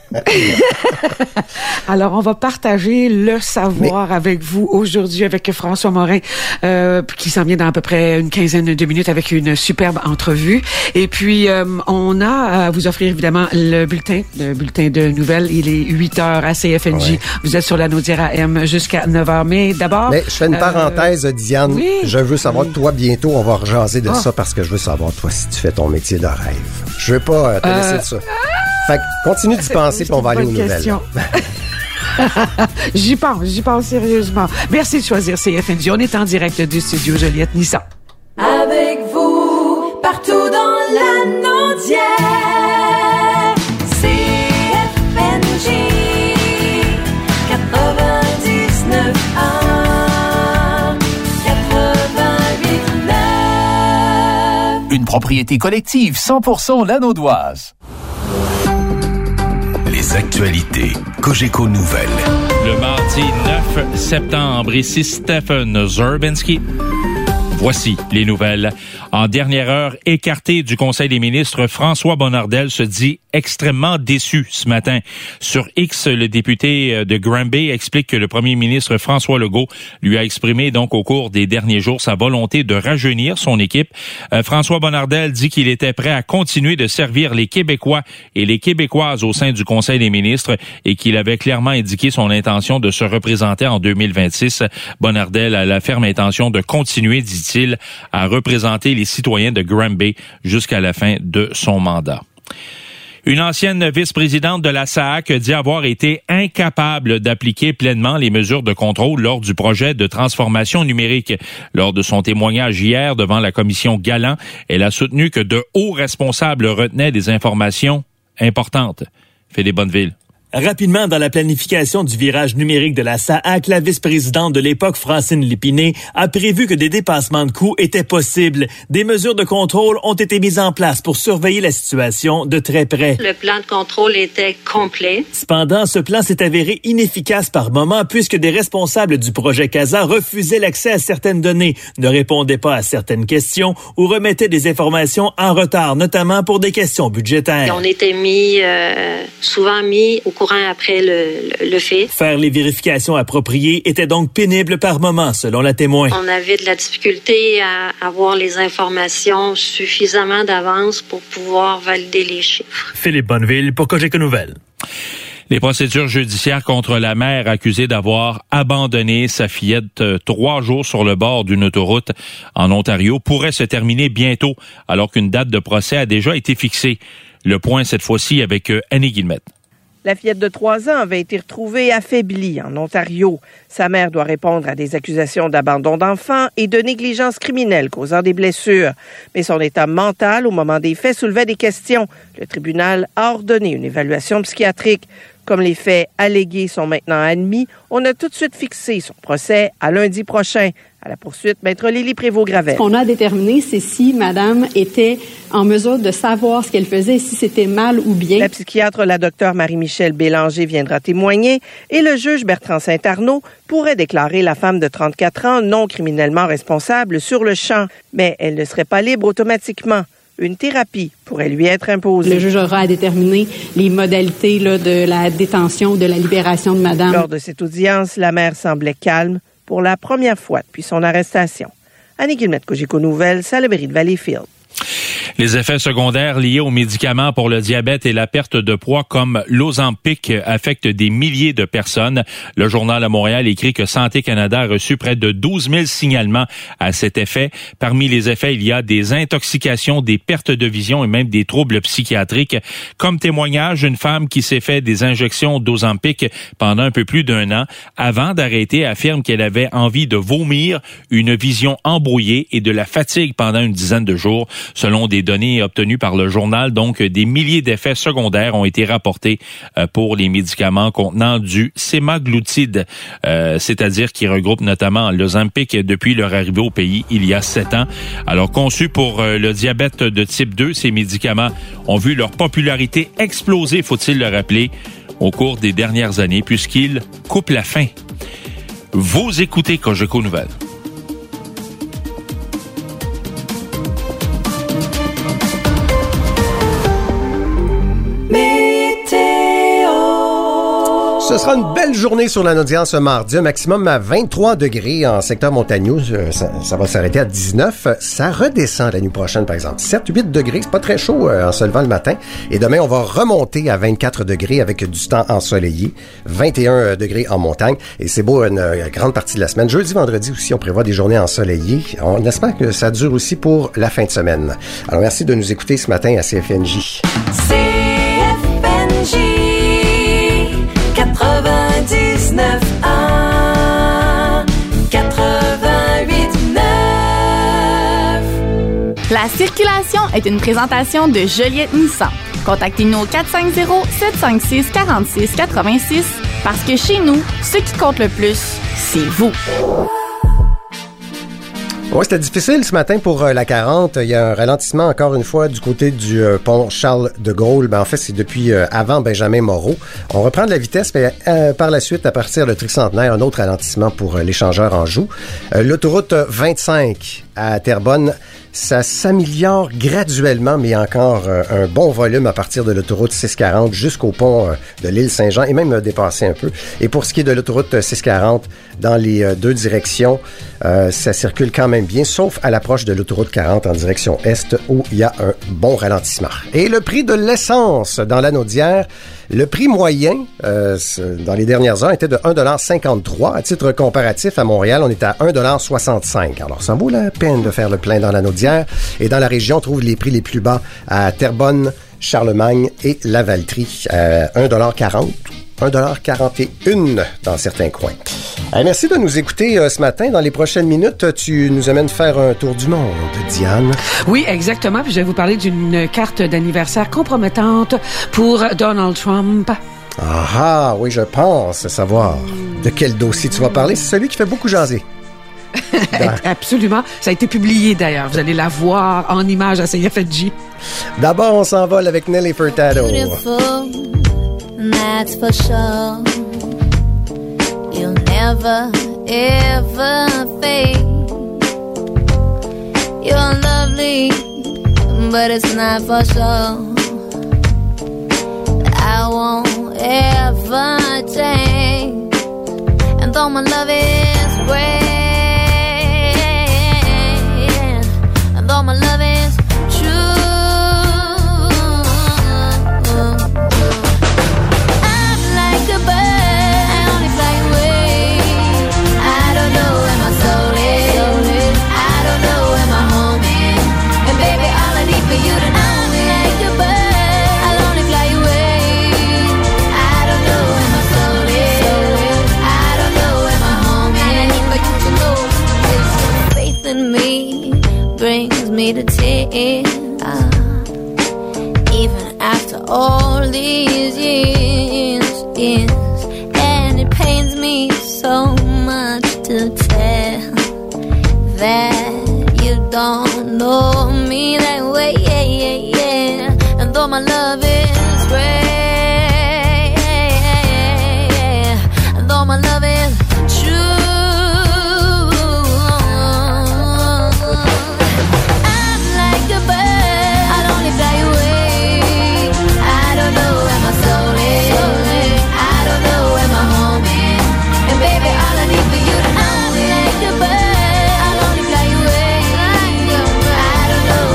Alors, on va partager le savoir avec vous aujourd'hui avec François Morin, qui s'en vient dans à peu près une quinzaine de minutes avec une superbe entrevue. Et puis, on a à vous offrir évidemment le bulletin de nouvelles. Il est 8h à CFNJ. Ouais. Vous êtes sur la Naudière AM jusqu'à 9h. Mais d'abord... Mais je fais une parenthèse, Diane. Oui, je veux savoir, toi, bientôt, on va rejaser de ça parce que je veux savoir, toi, si tu fais ton métier de rêve. Je veux pas te laisser de ça. Fait que continue d'y penser, puis on va aller aux nouvelles. J'y pense sérieusement. Merci de choisir CFNJ. On est en direct du studio Joliette Nissan. Avec vous, partout dans la Naudière, CFNJ 99 1 88 9. Une propriété collective 100% lanaudoise. Les actualités Cogeco Nouvelles. Le mardi 9 septembre, ici Stephen Zerbinski. Voici les nouvelles. En dernière heure, écarté du Conseil des ministres, François Bonnardel se dit extrêmement déçu ce matin. Sur X, le député de Granby explique que le premier ministre François Legault lui a exprimé donc au cours des derniers jours sa volonté de rajeunir son équipe. François Bonnardel dit qu'il était prêt à continuer de servir les Québécois et les Québécoises au sein du Conseil des ministres et qu'il avait clairement indiqué son intention de se représenter en 2026. Bonnardel a la ferme intention de continuer, dit-il, à représenter les citoyens de Granby jusqu'à la fin de son mandat. Une ancienne vice-présidente de la SAAQ dit avoir été incapable d'appliquer pleinement les mesures de contrôle lors du projet de transformation numérique. Lors de son témoignage hier devant la commission Galland, elle a soutenu que de hauts responsables retenaient des informations importantes. Philippe Bonneville. Rapidement, dans la planification du virage numérique de la SAAQ, la vice-présidente de l'époque, Francine Lépinay, a prévu que des dépassements de coûts étaient possibles. Des mesures de contrôle ont été mises en place pour surveiller la situation de très près. Le plan de contrôle était complet. Cependant, ce plan s'est avéré inefficace par moments puisque des responsables du projet CASA refusaient l'accès à certaines données, ne répondaient pas à certaines questions ou remettaient des informations en retard, notamment pour des questions budgétaires. On était souvent mis au courant après le fait. Faire les vérifications appropriées était donc pénible par moments, selon la témoin. On avait de la difficulté à avoir les informations suffisamment d'avance pour pouvoir valider les chiffres. Philippe Bonneville pour Cogeco Nouvelles. Les procédures judiciaires contre la mère accusée d'avoir abandonné sa fillette 3 jours sur le bord d'une autoroute en Ontario pourraient se terminer bientôt, alors qu'une date de procès a déjà été fixée. Le point cette fois-ci avec Annie Guillemette. La fillette de 3 ans avait été retrouvée affaiblie en Ontario. Sa mère doit répondre à des accusations d'abandon d'enfant et de négligence criminelle causant des blessures. Mais son état mental au moment des faits soulevait des questions. Le tribunal a ordonné une évaluation psychiatrique. Comme les faits allégués sont maintenant admis, on a tout de suite fixé son procès à lundi prochain. À la poursuite, Maître Lily Prévost-Gravel. Ce qu'on a déterminé, c'est si Madame était en mesure de savoir ce qu'elle faisait, si c'était mal ou bien. La psychiatre, la docteure Marie-Michel Bélanger, viendra témoigner et le juge Bertrand Saint-Arnaud pourrait déclarer la femme de 34 ans non criminellement responsable sur le champ. Mais elle ne serait pas libre automatiquement. Une thérapie pourrait lui être imposée. Le juge aura à déterminer les modalités de la détention, de la libération de Madame. Lors de cette audience, la mère semblait calme pour la première fois depuis son arrestation. Annie Guillemette, Cogeco Nouvelles, Salaberry de Valleyfield. Les effets secondaires liés aux médicaments pour le diabète et la perte de poids comme l'Ozempic affectent des milliers de personnes. Le Journal de Montréal écrit que Santé Canada a reçu près de 12 000 signalements à cet effet. Parmi les effets, il y a des intoxications, des pertes de vision et même des troubles psychiatriques. Comme témoignage, une femme qui s'est fait des injections d'Ozempic pendant un peu plus d'1 an, avant d'arrêter, affirme qu'elle avait envie de vomir, une vision embrouillée et de la fatigue pendant une dizaine de jours. Selon des données obtenues par le journal, donc des milliers d'effets secondaires ont été rapportés pour les médicaments contenant du sémaglutide, c'est-à-dire qui regroupe notamment l'Ozempic depuis leur arrivée au pays il y a 7 ans. Alors conçus pour le diabète de type 2, ces médicaments ont vu leur popularité exploser, faut-il le rappeler, au cours des dernières années, puisqu'ils coupent la faim. Vous écoutez Cogeco Nouvelles. Météo. ce sera une belle journée sur la Naudière ce mardi. Un maximum à 23 degrés en secteur montagneux. Ça va s'arrêter à 19. Ça redescend la nuit prochaine, par exemple. 7-8 degrés, c'est pas très chaud en se levant le matin. Et demain, on va remonter à 24 degrés avec du temps ensoleillé. 21 degrés en montagne. Et c'est beau une grande partie de la semaine. Jeudi, vendredi aussi, on prévoit des journées ensoleillées. On espère que ça dure aussi pour la fin de semaine. Alors, merci de nous écouter ce matin à CFNJ. CFNJ 99 1 88 9. La circulation est une présentation de Joliette Nissan. Contactez-nous au 450-756-4686 parce que chez nous, ce qui compte le plus, c'est vous. Oui, c'était difficile ce matin pour la 40. Il y a un ralentissement encore une fois du côté du pont Charles de Gaulle. En fait, c'est depuis avant Benjamin Moreau. On reprend de la vitesse, mais par la suite, à partir du tricentenaire, un autre ralentissement pour l'échangeur Anjou. L'autoroute 25 à Terrebonne, ça s'améliore graduellement, mais encore un bon volume à partir de l'autoroute 640 jusqu'au pont de l'île Saint-Jean et même dépassé un peu. Et pour ce qui est de l'autoroute 640, dans les deux directions, ça circule quand même bien, sauf à l'approche de l'autoroute 40 en direction est où il y a un bon ralentissement. Et le prix de l'essence dans la Naudière, le prix moyen dans les dernières heures était de 1,53 $. À titre comparatif, à Montréal, on est à 1,65 $. Alors, ça vaut la peine de faire le plein dans la Naudière. Et dans la région, on trouve les prix les plus bas à Terrebonne, Charlemagne et Lavaltrie. 1,40 $, 1,41 $ dans certains coins. Merci de nous écouter ce matin. Dans les prochaines minutes, tu nous amènes faire un tour du monde, Diane. Oui, exactement. Puis je vais vous parler d'une carte d'anniversaire compromettante pour Donald Trump. Ah, oui, je pense savoir de quel dossier tu vas parler. C'est celui qui fait beaucoup jaser. Absolument. Ça a été publié d'ailleurs. Vous allez la voir en image à CFNJ. D'abord, on s'envole avec Nelly Furtado. Beautiful, that's for sure. You'll never, ever fade. You're lovely, but it's not for sure. I won't ever change. And though my love is great, and though my love is true, I'm like a bird, I only fly away. I don't know where my soul is, I don't know where my home is. And baby, all I need for you to know, I'm like a bird, I'll only fly away. I don't know where my soul is, I don't know where my home is. And I need for you to know, this faith in me brings me to tears. Even after all these years, and it pains me so much to tell that you don't know me that way, and though my love is great, and though my love is true, I'm like a bird, I'll only fly away. I don't know where my soul is, I don't know where my home is. And baby, all I need for you to know, I'm like a bird, I'll only fly away. I don't know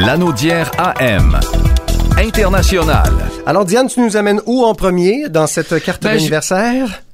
Lanaudière AM. International. Alors, Diane, tu nous amènes où en premier dans cette carte d'anniversaire?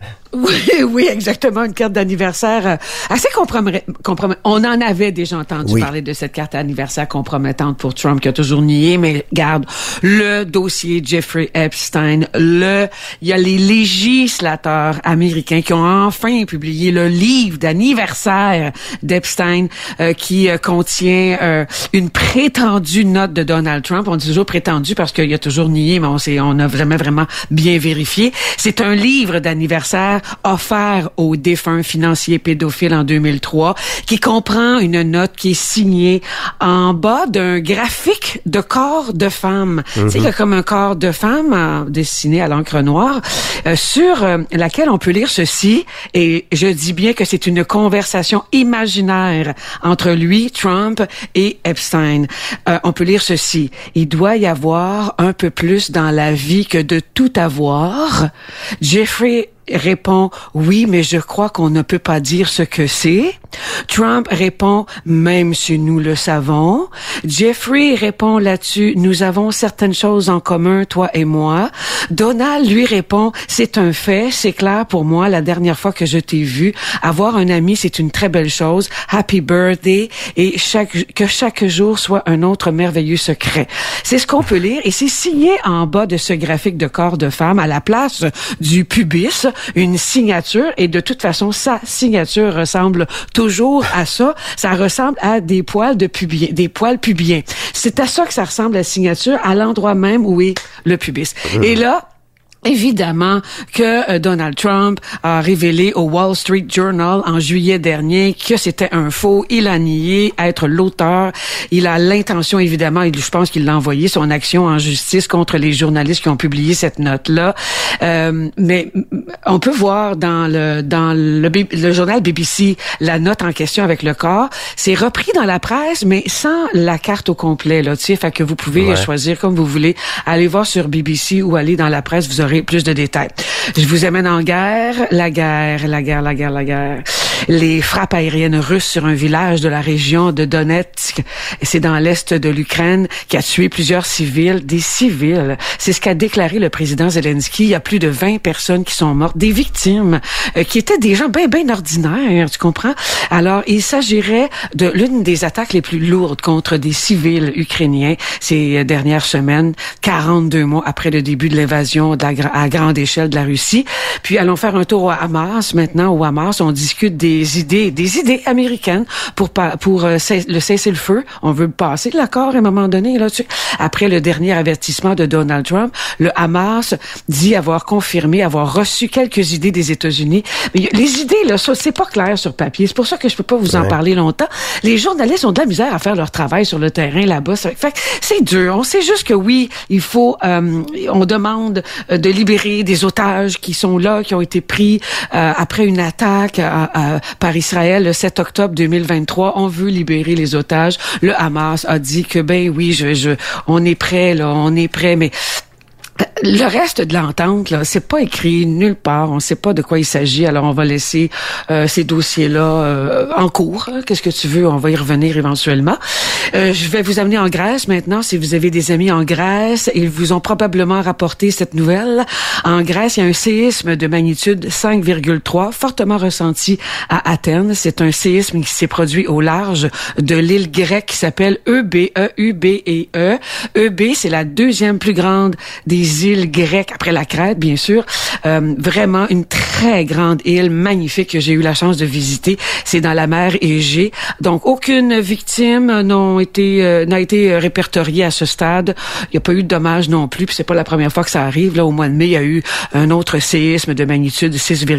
Oui, exactement. Une carte d'anniversaire assez compromettante. On en avait déjà entendu parler de cette carte d'anniversaire compromettante pour Trump qui a toujours nié, mais garde le dossier Jeffrey Epstein. Il y a les législateurs américains qui ont enfin publié le livre d'anniversaire d'Epstein qui contient une prétendue note de Donald Trump. On dit toujours prétendu parce qu'il a toujours nié, mais on n'a jamais vraiment bien vérifié. C'est un livre d'anniversaire offert aux défunts financiers pédophiles en 2003, qui comprend une note qui est signée en bas d'un graphique de corps de femme. Tu sais, il y a comme un corps de femme dessiné à l'encre noire, sur laquelle on peut lire ceci, et je dis bien que c'est une conversation imaginaire entre lui, Trump, et Epstein. On peut lire ceci: il doit y avoir un peu plus dans la vie que de tout avoir. Jeffrey répond « Oui, mais je crois qu'on ne peut pas dire ce que c'est. » Trump répond « Même si nous le savons. » Jeffrey répond là-dessus « Nous avons certaines choses en commun, toi et moi. » Donald lui répond « C'est un fait, c'est clair pour moi la dernière fois que je t'ai vu. Avoir un ami, c'est une très belle chose. Happy birthday et que chaque jour soit un autre merveilleux secret. » C'est ce qu'on peut lire et c'est signé en bas de ce graphique de corps de femme à la place du pubis. Une signature, et de toute façon, sa signature ressemble toujours à ça. Ça ressemble à des poils des poils pubiens. C'est à ça que ça ressemble, la signature, à l'endroit même où est le pubis. Et là, évidemment que Donald Trump a révélé au Wall Street Journal en juillet dernier que c'était un faux. Il a nié être l'auteur. Il a l'intention, évidemment, et je pense qu'il l'a envoyé son action en justice contre les journalistes qui ont publié cette note-là. Mais on peut voir dans le journal BBC la note en question avec le corps. C'est repris dans la presse, mais sans la carte au complet, là, tu sais, fait que vous pouvez choisir comme vous voulez. Allez voir sur BBC ou aller dans la presse, vous aurez plus de détails. Je vous amène en guerre. La guerre. Les frappes aériennes russes sur un village de la région de Donetsk, c'est dans l'est de l'Ukraine, qui a tué plusieurs civils, des civils. C'est ce qu'a déclaré le président Zelensky. Il y a plus de 20 personnes qui sont mortes, des victimes qui étaient des gens bien ordinaires, tu comprends? Alors, il s'agirait de l'une des attaques les plus lourdes contre des civils ukrainiens ces dernières semaines, 42 mois après le début de l'invasion à grande échelle de la Russie. Puis, allons faire un tour au Hamas. Maintenant, au Hamas, on discute des idées américaines pour le cessez-le-feu. On veut passer l'accord à un moment donné, là, après le dernier avertissement de Donald Trump. Le Hamas dit avoir reçu quelques idées des États-Unis. Mais les idées, là, ça, c'est pas clair sur papier. C'est pour ça que je peux pas vous en parler longtemps. Les journalistes ont de la misère à faire leur travail sur le terrain là-bas. Fait que c'est dur. On sait juste que oui, il faut, on demande de libérer des otages qui sont là, qui ont été pris après une attaque par Israël le 7 octobre 2023. On veut libérer les otages. Le Hamas a dit que ben oui, on est prêt là, mais le reste de l'entente, là, c'est pas écrit nulle part. On sait pas de quoi il s'agit. Alors, on va laisser ces dossiers-là en cours. Qu'est-ce que tu veux? On va y revenir éventuellement. Je vais vous amener en Grèce maintenant. Si vous avez des amis en Grèce, ils vous ont probablement rapporté cette nouvelle. En Grèce, il y a un séisme de magnitude 5,3 fortement ressenti à Athènes. C'est un séisme qui s'est produit au large de l'île grecque qui s'appelle Eubée. Eubée, c'est la deuxième plus grande des îles grecques, après la Crète, bien sûr. Vraiment une très grande île magnifique que j'ai eu la chance de visiter. C'est dans la mer Égée. Donc, aucune victime n'a été répertoriée à ce stade. Il n'y a pas eu de dommages non plus. Puis c'est pas la première fois que ça arrive. Là, au mois de mai, il y a eu un autre séisme de magnitude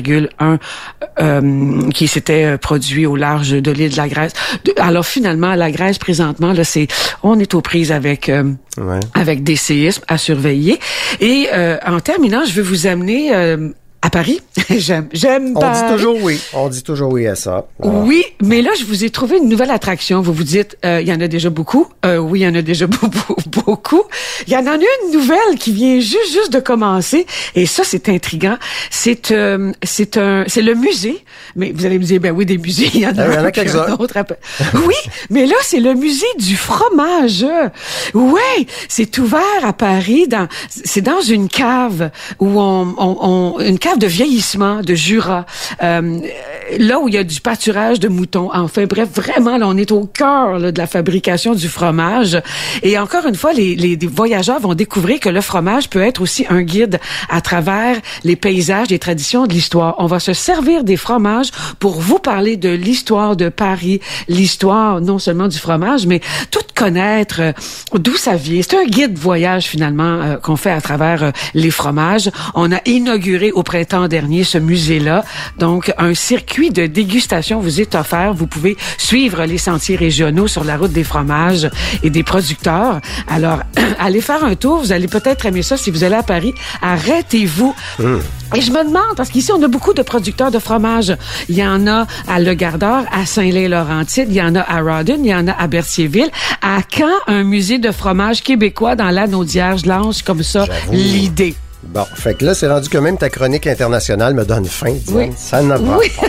6,1 qui s'était produit au large de l'île de la Grèce. Alors, finalement, la Grèce, présentement, là, on est aux prises avec des séismes à surveiller. Et en terminant, je veux vous amener À Paris? J'aime On Paris. dit toujours oui. On dit toujours oui à ça. Oui, mais là, je vous ai trouvé une nouvelle attraction. Vous vous dites, il y en a déjà beaucoup. Oui, il y en a déjà beaucoup. Il y en a une nouvelle qui vient juste de commencer. Et ça, c'est intriguant. C'est le musée. Mais vous allez me dire, ben oui, des musées, il y en a quelques-uns. Oui, mais là, c'est le musée du fromage. Ouais, c'est ouvert à Paris. C'est dans une cave où une cave de vieillissement de Jura, là où il y a du pâturage de moutons. Enfin bref, vraiment, là, on est au cœur là, de la fabrication du fromage. Et encore une fois, les voyageurs vont découvrir que le fromage peut être aussi un guide à travers les paysages, les traditions de l'histoire. On va se servir des fromages pour vous parler de l'histoire de Paris, l'histoire non seulement du fromage, mais tout connaître d'où ça vient. C'est un guide voyage finalement qu'on fait à travers les fromages. On a inauguré au printemps dernier ce musée-là. Donc, un circuit de dégustation vous est offert. Vous pouvez suivre les sentiers régionaux sur la route des fromages et des producteurs. Alors, allez faire un tour. Vous allez peut-être aimer ça si vous allez à Paris. Arrêtez-vous. Et je me demande, parce qu'ici, on a beaucoup de producteurs de fromage. Il y en a à Le Gardeur, à Saint-Lay-Laurentide, il y en a à Rawdon, il y en a à Berthierville. À quand un musée de fromage québécois dans l'Anaudière? Je lance comme ça l'idée. Bon, fait que là, c'est rendu que même ta chronique internationale me donne faim. Oui. Ça n'a pas. Oui.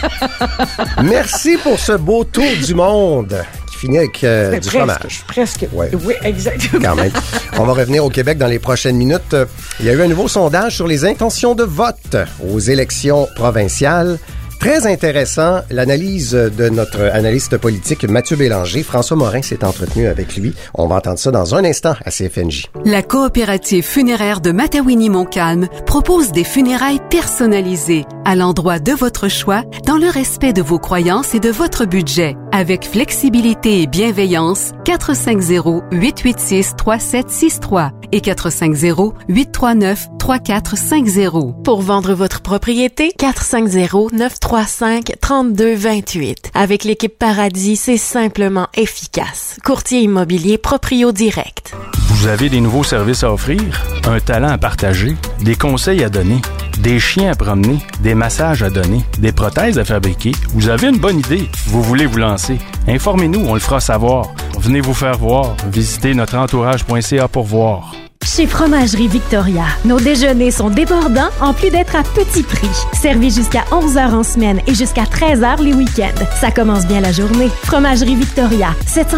Merci pour ce beau tour du monde qui finit avec du fromage. Presque. Ouais. Oui, exactement. Quand même. On va revenir au Québec dans les prochaines minutes. Il y a eu un nouveau sondage sur les intentions de vote aux élections provinciales. Très intéressant, l'analyse de notre analyste politique Mathieu Bélanger. François Morin s'est entretenu avec lui. On va entendre ça dans un instant à CFNJ. La coopérative funéraire de Matawini-Montcalm propose des funérailles personnalisées à l'endroit de votre choix, dans le respect de vos croyances et de votre budget. Avec flexibilité et bienveillance, 450-886-3763 et 450-839-3450. Pour vendre votre propriété, 450-935-3228. Avec l'équipe Paradis, c'est simplement efficace. Courtier immobilier Proprio Direct. Vous avez des nouveaux services à offrir, un talent à partager, des conseils à donner, des chiens à promener, des massages à donner, des prothèses à fabriquer. Vous avez une bonne idée, vous voulez vous lancer. Informez-nous, on le fera savoir. Venez vous faire voir. Visitez notre entourage.ca pour voir. Chez Fromagerie Victoria, nos déjeuners sont débordants en plus d'être à petit prix. Servis jusqu'à 11h en semaine et jusqu'à 13h les week-ends. Ça commence bien la journée. Fromagerie Victoria,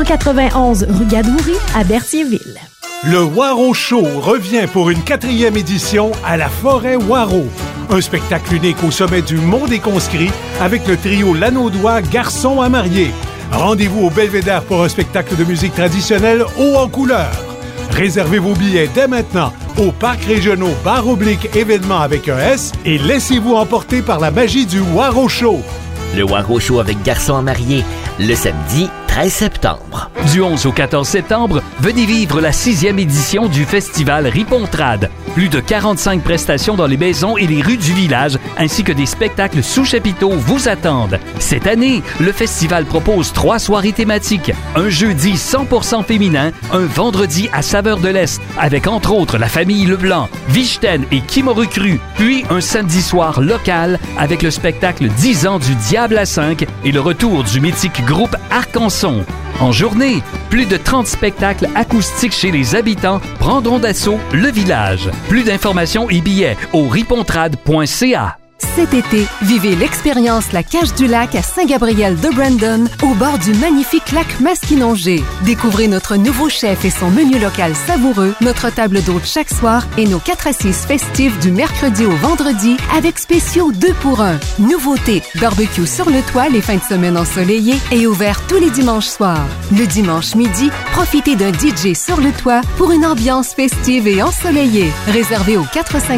791 rue Gadoury à Berthierville. Le Waro Show revient pour une 4e édition à la Forêt Waro. Un spectacle unique au sommet du Mont des Conscrits avec le trio Lanaudois Garçons à marier. Rendez-vous au Belvédère pour un spectacle de musique traditionnelle haut en couleur. Réservez vos billets dès maintenant au Parc régionaux / événements avec un S et laissez-vous emporter par la magie du Waro Show. Le Waro Show avec Garçons à marier, le samedi 13 septembre. Du 11 au 14 septembre, venez vivre la 6e édition du festival Ripontrade. Plus de 45 prestations dans les maisons et les rues du village, ainsi que des spectacles sous chapiteaux vous attendent. Cette année, le festival propose 3 soirées thématiques. Un jeudi 100% féminin, un vendredi à saveur de l'Est, avec entre autres la famille Leblanc, Vichten et Kimoru Cru, puis un samedi soir local avec le spectacle 10 ans du Diable à 5 et le retour du mythique groupe Arc-en-Son. En journée, plus de 30 spectacles acoustiques chez les habitants prendront d'assaut le village. Plus d'informations et billets au ripontrade.ca. Cet été, vivez l'expérience La Cage du Lac à Saint-Gabriel de Brandon, au bord du magnifique lac Masquinongé. Découvrez notre nouveau chef et son menu local savoureux, notre table d'hôte chaque soir et nos 4 assises festives du mercredi au vendredi avec spéciaux 2 pour 1. Nouveauté, barbecue sur le toit les fins de semaine ensoleillées et ouvert tous les dimanches soirs. Le dimanche midi, profitez d'un DJ sur le toit pour une ambiance festive et ensoleillée. Réservé au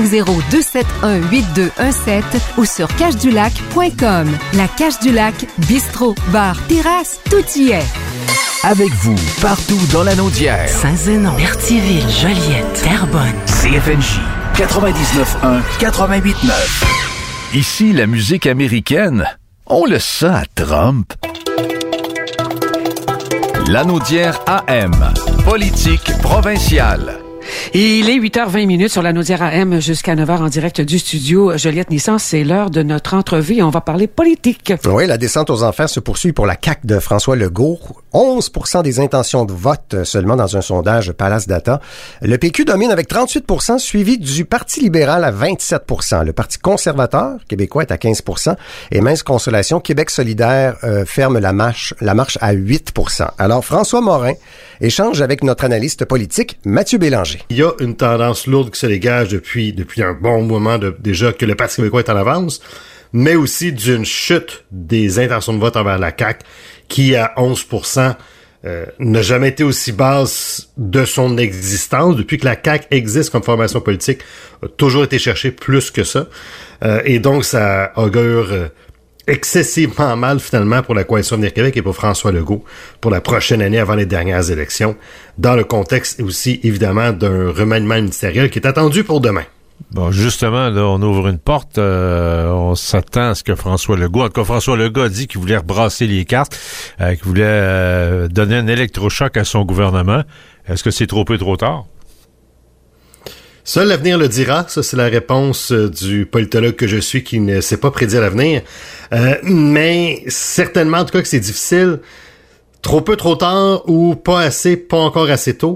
450-271-8217 ou sur cache-du-lac.com. La Cache du Lac, bistrot, bar, terrasse, tout y est. Avec vous, partout dans l'Anaudière. Saint-Zénon, Berthierville, Joliette, Terrebonne. CFNJ 99.1, 88.9. Ici, la musique américaine, on le sent à Trump. L'Anaudière AM, politique provinciale. Il est 8h20 sur la Naudière AM jusqu'à 9h en direct du studio Joliette Nissan. C'est l'heure de notre entrevue et on va parler politique. Oui, la descente aux enfers se poursuit pour la CAQ de François Legault. 11% des intentions de vote seulement dans un sondage Palace Data. Le PQ domine avec 38%, suivi du Parti libéral à 27%. Le Parti conservateur québécois est à 15%. Et mince consolation, Québec solidaire ferme la marche à 8%. Alors, François Morin échange avec notre analyste politique, Mathieu Bélanger. Il y a une tendance lourde qui se dégage depuis un bon moment déjà que le Parti québécois est en avance, mais aussi d'une chute des intentions de vote envers la CAQ qui, à 11%, n'a jamais été aussi basse de son existence. Depuis que la CAQ existe comme formation politique, a toujours été chercher plus que ça. Et donc, ça augure excessivement mal, finalement, pour la Coalition Avenir Québec et pour François Legault pour la prochaine année avant les dernières élections, dans le contexte aussi, évidemment, d'un remaniement ministériel qui est attendu pour demain. Bon, justement, là, on ouvre une porte. On s'attend à ce que François Legault... En tout cas, François Legault a dit qu'il voulait rebrasser les cartes, qu'il voulait donner un électrochoc à son gouvernement. Est-ce que c'est trop peu, trop tard? Seul l'avenir le dira. Ça, c'est la réponse du politologue que je suis qui ne sait pas prédire l'avenir. Mais certainement, en tout cas, que c'est difficile. Trop peu, trop tard ou pas assez, pas encore assez tôt.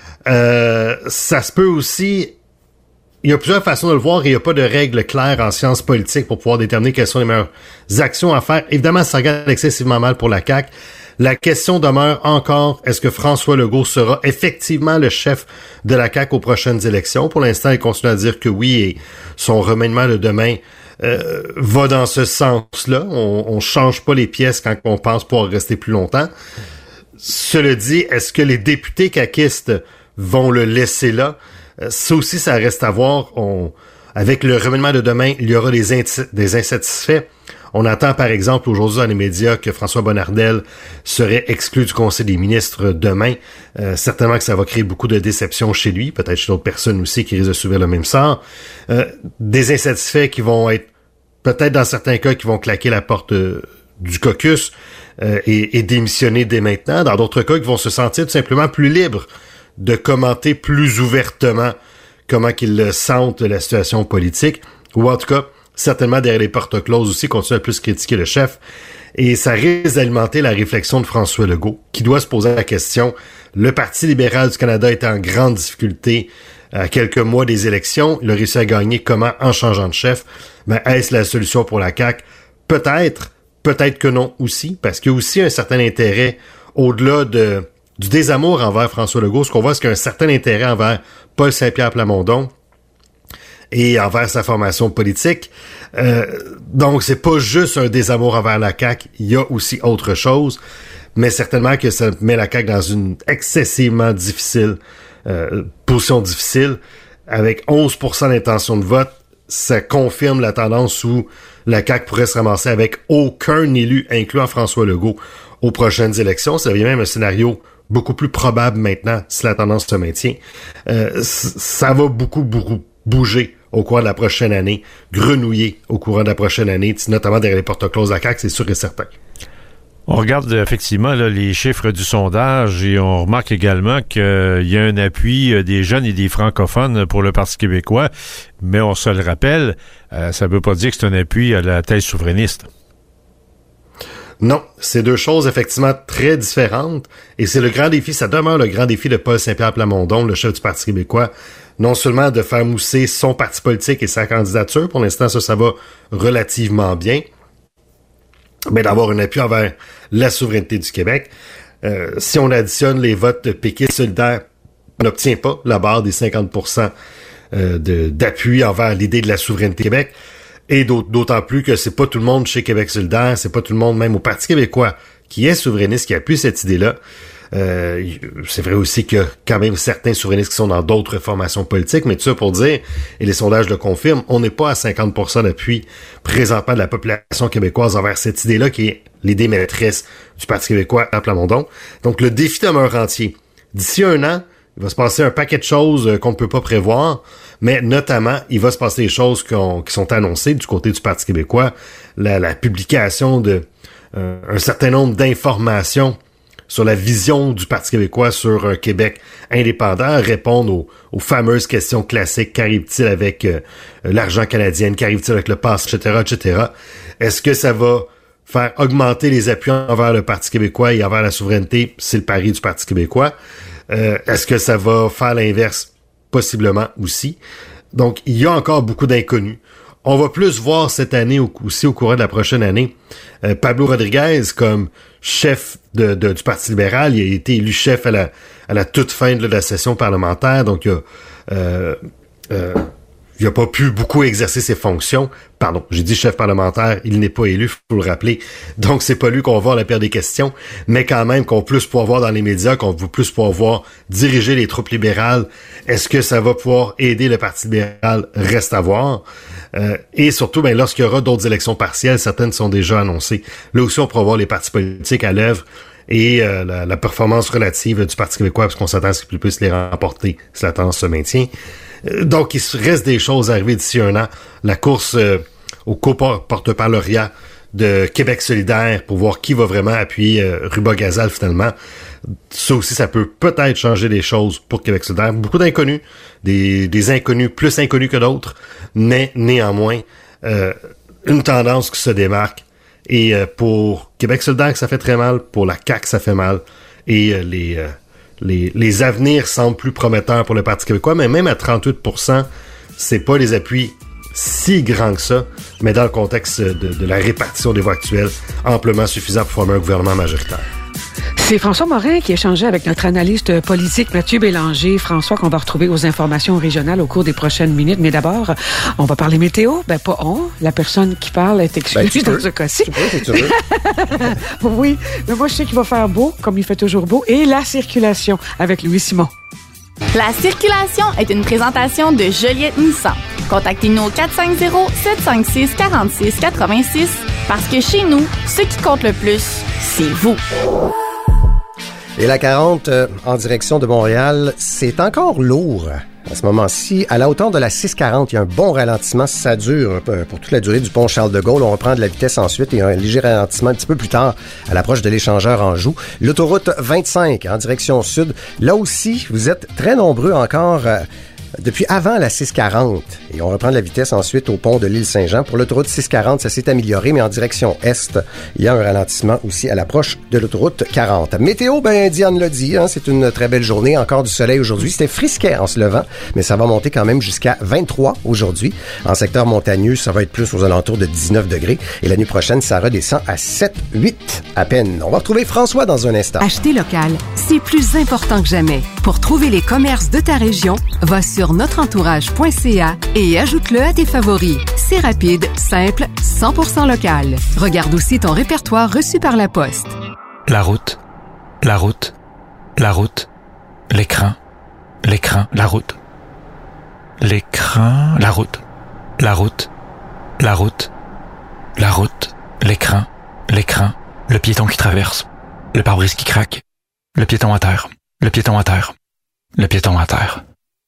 Ça se peut aussi... Il y a plusieurs façons de le voir et il n'y a pas de règles claires en sciences politiques pour pouvoir déterminer quelles sont les meilleures actions à faire. Évidemment, ça regarde excessivement mal pour la CAQ. La question demeure encore, est-ce que François Legault sera effectivement le chef de la CAQ aux prochaines élections? Pour l'instant, il continue à dire que oui et son remaniement de demain va dans ce sens-là. On change pas les pièces quand on pense pouvoir rester plus longtemps. Cela dit, est-ce que les députés caquistes vont le laisser là? Ça aussi, ça reste à voir. Avec le remaniement de demain, il y aura des insatisfaits. On attend, par exemple, aujourd'hui dans les médias que François Bonnardel serait exclu du Conseil des ministres demain. Certainement que ça va créer beaucoup de déception chez lui, peut-être chez d'autres personnes aussi qui risquent de subir le même sort. Des insatisfaits qui vont être, peut-être dans certains cas, qui vont claquer la porte du caucus et démissionner dès maintenant. Dans d'autres cas, qui vont se sentir tout simplement plus libres de commenter plus ouvertement comment qu'ils sentent la situation politique, ou en tout cas, certainement derrière les portes closes aussi, continuer à plus critiquer le chef. Et ça risque d'alimenter la réflexion de François Legault, qui doit se poser la question, le Parti libéral du Canada est en grande difficulté à quelques mois des élections, il a réussi à gagner comment en changeant de chef, mais est-ce la solution pour la CAQ? Peut-être que non aussi, parce qu'il y a aussi un certain intérêt au-delà du désamour envers François Legault. Ce qu'on voit, c'est qu'il y a un certain intérêt envers Paul Saint-Pierre Plamondon et envers sa formation politique. Donc, c'est pas juste un désamour envers la CAQ, il y a aussi autre chose, mais certainement que ça met la CAQ dans une excessivement difficile position difficile. Avec 11% d'intention de vote, ça confirme la tendance où la CAQ pourrait se ramasser avec aucun élu, incluant François Legault, aux prochaines élections. Ça devient même un scénario beaucoup plus probable maintenant si la tendance se maintient. Ça va beaucoup bouger au cours de la prochaine année, grenouiller au courant de la prochaine année, notamment derrière les portes closes de la CAQ, c'est sûr et certain. On regarde effectivement là, les chiffres du sondage et on remarque également qu'il y a un appui des jeunes et des francophones pour le Parti québécois, mais on se le rappelle, ça ne veut pas dire que c'est un appui à la thèse souverainiste. Non, c'est deux choses effectivement très différentes et c'est le grand défi, ça demeure le grand défi de Paul Saint-Pierre Plamondon, le chef du Parti québécois, non seulement de faire mousser son parti politique et sa candidature, pour l'instant ça va relativement bien, mais d'avoir un appui envers la souveraineté du Québec. Si on additionne les votes de péquistes solidaires, on n'obtient pas la barre des 50% d'appui envers l'idée de la souveraineté du Québec. Et d'autant plus que c'est pas tout le monde chez Québec solidaire, c'est pas tout le monde même au Parti québécois qui est souverainiste, qui appuie cette idée-là. C'est vrai aussi qu'il y a quand même certains souverainistes qui sont dans d'autres formations politiques, mais tout ça pour dire, et les sondages le confirment, on n'est pas à 50% d'appui présentement de la population québécoise envers cette idée-là qui est l'idée maîtresse du Parti québécois à Plamondon. Donc le défi demeure entier. D'ici un an, il va se passer un paquet de choses qu'on ne peut pas prévoir, mais notamment, il va se passer des choses qui sont annoncées du côté du Parti québécois, la publication de un certain nombre d'informations sur la vision du Parti québécois sur un Québec indépendant, répondre aux fameuses questions classiques. Qu'arrive-t-il avec l'argent canadien? Qu'arrive-t-il avec le pass, etc., etc.? Est-ce que ça va faire augmenter les appuis envers le Parti québécois et envers la souveraineté? C'est le pari du Parti québécois. Est-ce que ça va faire l'inverse? Possiblement aussi. Donc, il y a encore beaucoup d'inconnus. On va plus voir cette année aussi au cours de la prochaine année Pablo Rodriguez comme chef du Parti libéral. Il a été élu chef à la toute fin de la session parlementaire, donc il n'a pas pu beaucoup exercer ses fonctions. Pardon, j'ai dit chef parlementaire, il n'est pas élu, faut le rappeler. Donc, c'est pas lui qu'on va voir à la paire des questions, mais quand même qu'on va plus pouvoir voir dans les médias, qu'on va plus pouvoir voir diriger les troupes libérales. Est-ce que ça va pouvoir aider le Parti libéral? Reste à voir. Et surtout, lorsqu'il y aura d'autres élections partielles, certaines sont déjà annoncées. Là aussi, on pourra voir les partis politiques à l'œuvre et la performance relative du Parti québécois, parce qu'on s'attend à ce qu'il puisse les remporter si la tendance se maintient. Donc, il reste des choses à arriver d'ici un an. La course au co-porte-partenariat de Québec solidaire pour voir qui va vraiment appuyer Ruba-Gazal finalement. Ça aussi, ça peut peut-être changer les choses pour Québec solidaire. Beaucoup d'inconnus, des inconnus, plus inconnus que d'autres, mais néanmoins, une tendance qui se démarque. Et pour Québec solidaire, ça fait très mal. Pour la CAQ, ça fait mal. Et les avenirs semblent plus prometteurs pour le Parti québécois, mais même à 38%, c'est pas les appuis si grands que ça, mais dans le contexte de la répartition des voix actuelles, amplement suffisant pour former un gouvernement majoritaire. C'est François Morin qui échangeait avec notre analyste politique Mathieu Bélanger. François, qu'on va retrouver aux informations régionales au cours des prochaines minutes. Mais d'abord, on va parler météo. Pas on. La personne qui parle est exclue dans ce cas-ci. Tu veux. Oui, mais moi, je sais qu'il va faire beau, comme il fait toujours beau. Et la circulation avec Louis-Simon. La circulation est une présentation de Joliette Nissan. Contactez-nous au 450-756-4686 parce que chez nous, ce qui compte le plus, c'est vous. Et la 40 en direction de Montréal, c'est encore lourd à ce moment-ci. À la hauteur de la 640, il y a un bon ralentissement. Ça dure pour toute la durée du pont Charles-de-Gaulle. On reprend de la vitesse ensuite et un léger ralentissement un petit peu plus tard à l'approche de l'échangeur Anjou. L'autoroute 25 en direction sud. Là aussi, vous êtes très nombreux encore depuis avant la 640. Et on reprend de la vitesse ensuite au pont de l'île Saint-Jean. Pour l'autoroute 640, ça s'est amélioré, mais en direction est, il y a un ralentissement aussi à l'approche de l'autoroute 40. Météo, Diane l'a dit, c'est une très belle journée. Encore du soleil aujourd'hui. C'était frisquet en se levant, mais ça va monter quand même jusqu'à 23 aujourd'hui. En secteur montagneux, ça va être plus aux alentours de 19 degrés. Et la nuit prochaine, ça redescend à 7, 8 à peine. On va retrouver François dans un instant. Acheter local, c'est plus important que jamais. Pour trouver les commerces de ta région, va sur notreentourage.ca et ajoute-le à tes favoris. C'est rapide, simple, 100% local. Regarde aussi ton répertoire reçu par la poste. La route, la route, la route, l'écran, l'écran, la route. L'écran, la route, la route, la route, la route, l'écran, l'écran, le piéton qui traverse, le pare-brise qui craque, le piéton à terre, le piéton à terre, le piéton à terre.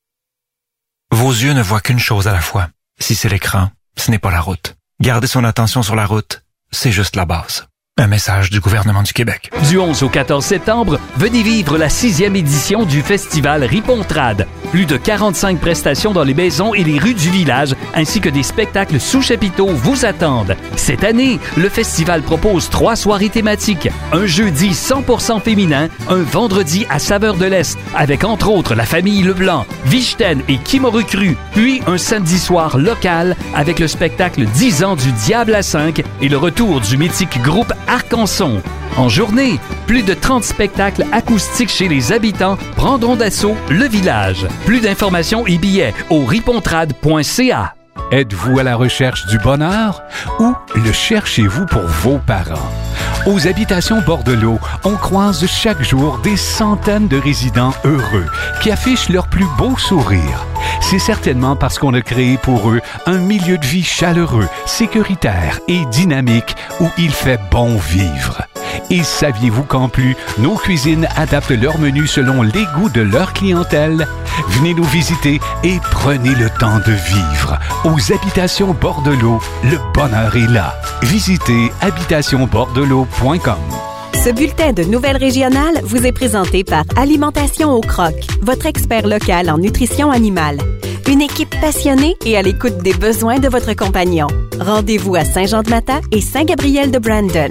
Vos yeux ne voient qu'une chose à la fois. Si c'est l'écran, ce n'est pas la route. Garder son attention sur la route, c'est juste la base. Un message du gouvernement du Québec. Du 11 au 14 septembre, venez vivre la 6e édition du festival Ripontrade. Plus de 45 prestations dans les maisons et les rues du village, ainsi que des spectacles sous chapiteaux vous attendent. Cette année, le festival propose 3 soirées thématiques. Un jeudi 100% féminin, un vendredi à saveur de l'Est, avec entre autres la famille Leblanc, Vichten et Kimoru Cru, puis un samedi soir local avec le spectacle 10 ans du Diable à 5 et le retour du mythique groupe Arcanson. En journée, plus de 30 spectacles acoustiques chez les habitants prendront d'assaut le village. Plus d'informations et billets au ripontrade.ca. Êtes-vous à la recherche du bonheur ou le cherchez-vous pour vos parents? Aux Habitations Bordelot, on croise chaque jour des centaines de résidents heureux qui affichent leur plus beau sourire. C'est certainement parce qu'on a créé pour eux un milieu de vie chaleureux, sécuritaire et dynamique où il fait bon vivre. Et saviez-vous qu'en plus, nos cuisines adaptent leur menu selon les goûts de leur clientèle? Venez nous visiter et prenez le temps de vivre. Aux Habitations Bordelot, le bonheur est là. Visitez habitationbordelot.com. Ce bulletin de Nouvelles Régionales vous est présenté par Alimentation au Croc, votre expert local en nutrition animale. Une équipe passionnée et à l'écoute des besoins de votre compagnon. Rendez-vous à Saint-Jean-de-Mata et Saint-Gabriel-de-Brandon.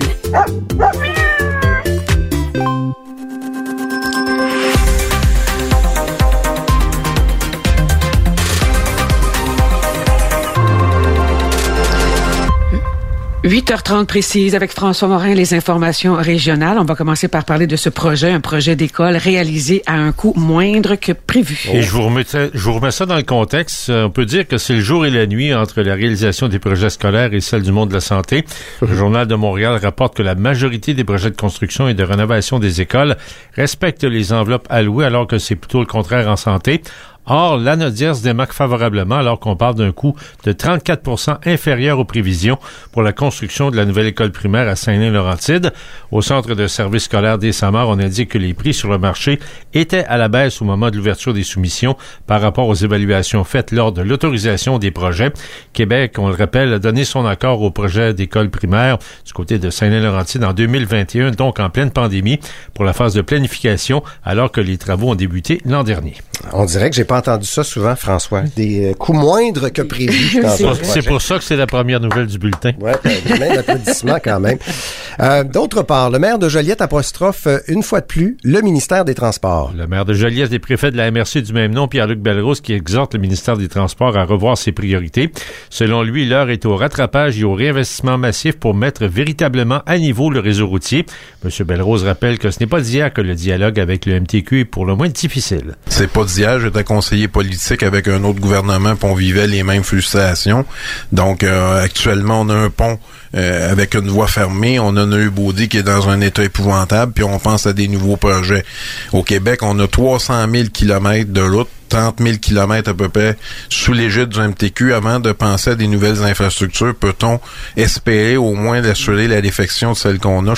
8h30 précise avec François Morin, les informations régionales. On va commencer par parler de ce projet, un projet d'école réalisé à un coût moindre que prévu. Et je vous remets ça dans le contexte. On peut dire que c'est le jour et la nuit entre la réalisation des projets scolaires et celle du monde de la santé. Le Journal de Montréal rapporte que la majorité des projets de construction et de rénovation des écoles respectent les enveloppes allouées, alors que c'est plutôt le contraire en santé. Or, l'Anaudière se démarque favorablement alors qu'on parle d'un coût de 34% inférieur aux prévisions pour la construction de la nouvelle école primaire à Saint-Lin-Laurentide. Au centre de service scolaire des Samars, on indique que les prix sur le marché étaient à la baisse au moment de l'ouverture des soumissions par rapport aux évaluations faites lors de l'autorisation des projets. Québec, on le rappelle, a donné son accord au projet d'école primaire du côté de Saint-Lin-Laurentide en 2021, donc en pleine pandémie, pour la phase de planification, alors que les travaux ont débuté l'an dernier. On dirait que j'ai pas entendu ça souvent, François. Des coûts moindres que prévu. C'est pour ça que c'est la première nouvelle du bulletin. Oui, même d'applaudissements quand même. D'autre part, le maire de Joliette apostrophe une fois de plus le ministère des Transports. Le maire de Joliette et préfet de la MRC du même nom, Pierre-Luc Belrose, qui exhorte le ministère des Transports à revoir ses priorités. Selon lui, l'heure est au rattrapage et au réinvestissement massif pour mettre véritablement à niveau le réseau routier. M. Belrose rappelle que ce n'est pas d'hier que le dialogue avec le MTQ est pour le moins difficile. C'est pas d'hier, j'étais conseiller politique avec un autre gouvernement puis on vivait les mêmes frustrations. Donc actuellement, on a un pont avec une voie fermée, on a un Neubaudy qui est dans un état épouvantable puis on pense à des nouveaux projets. Au Québec, on a 300 000 kilomètres de route, 30 000 kilomètres à peu près sous l'égide du MTQ. Avant de penser à des nouvelles infrastructures, peut-on espérer au moins d'assurer la défection de celles qu'on a?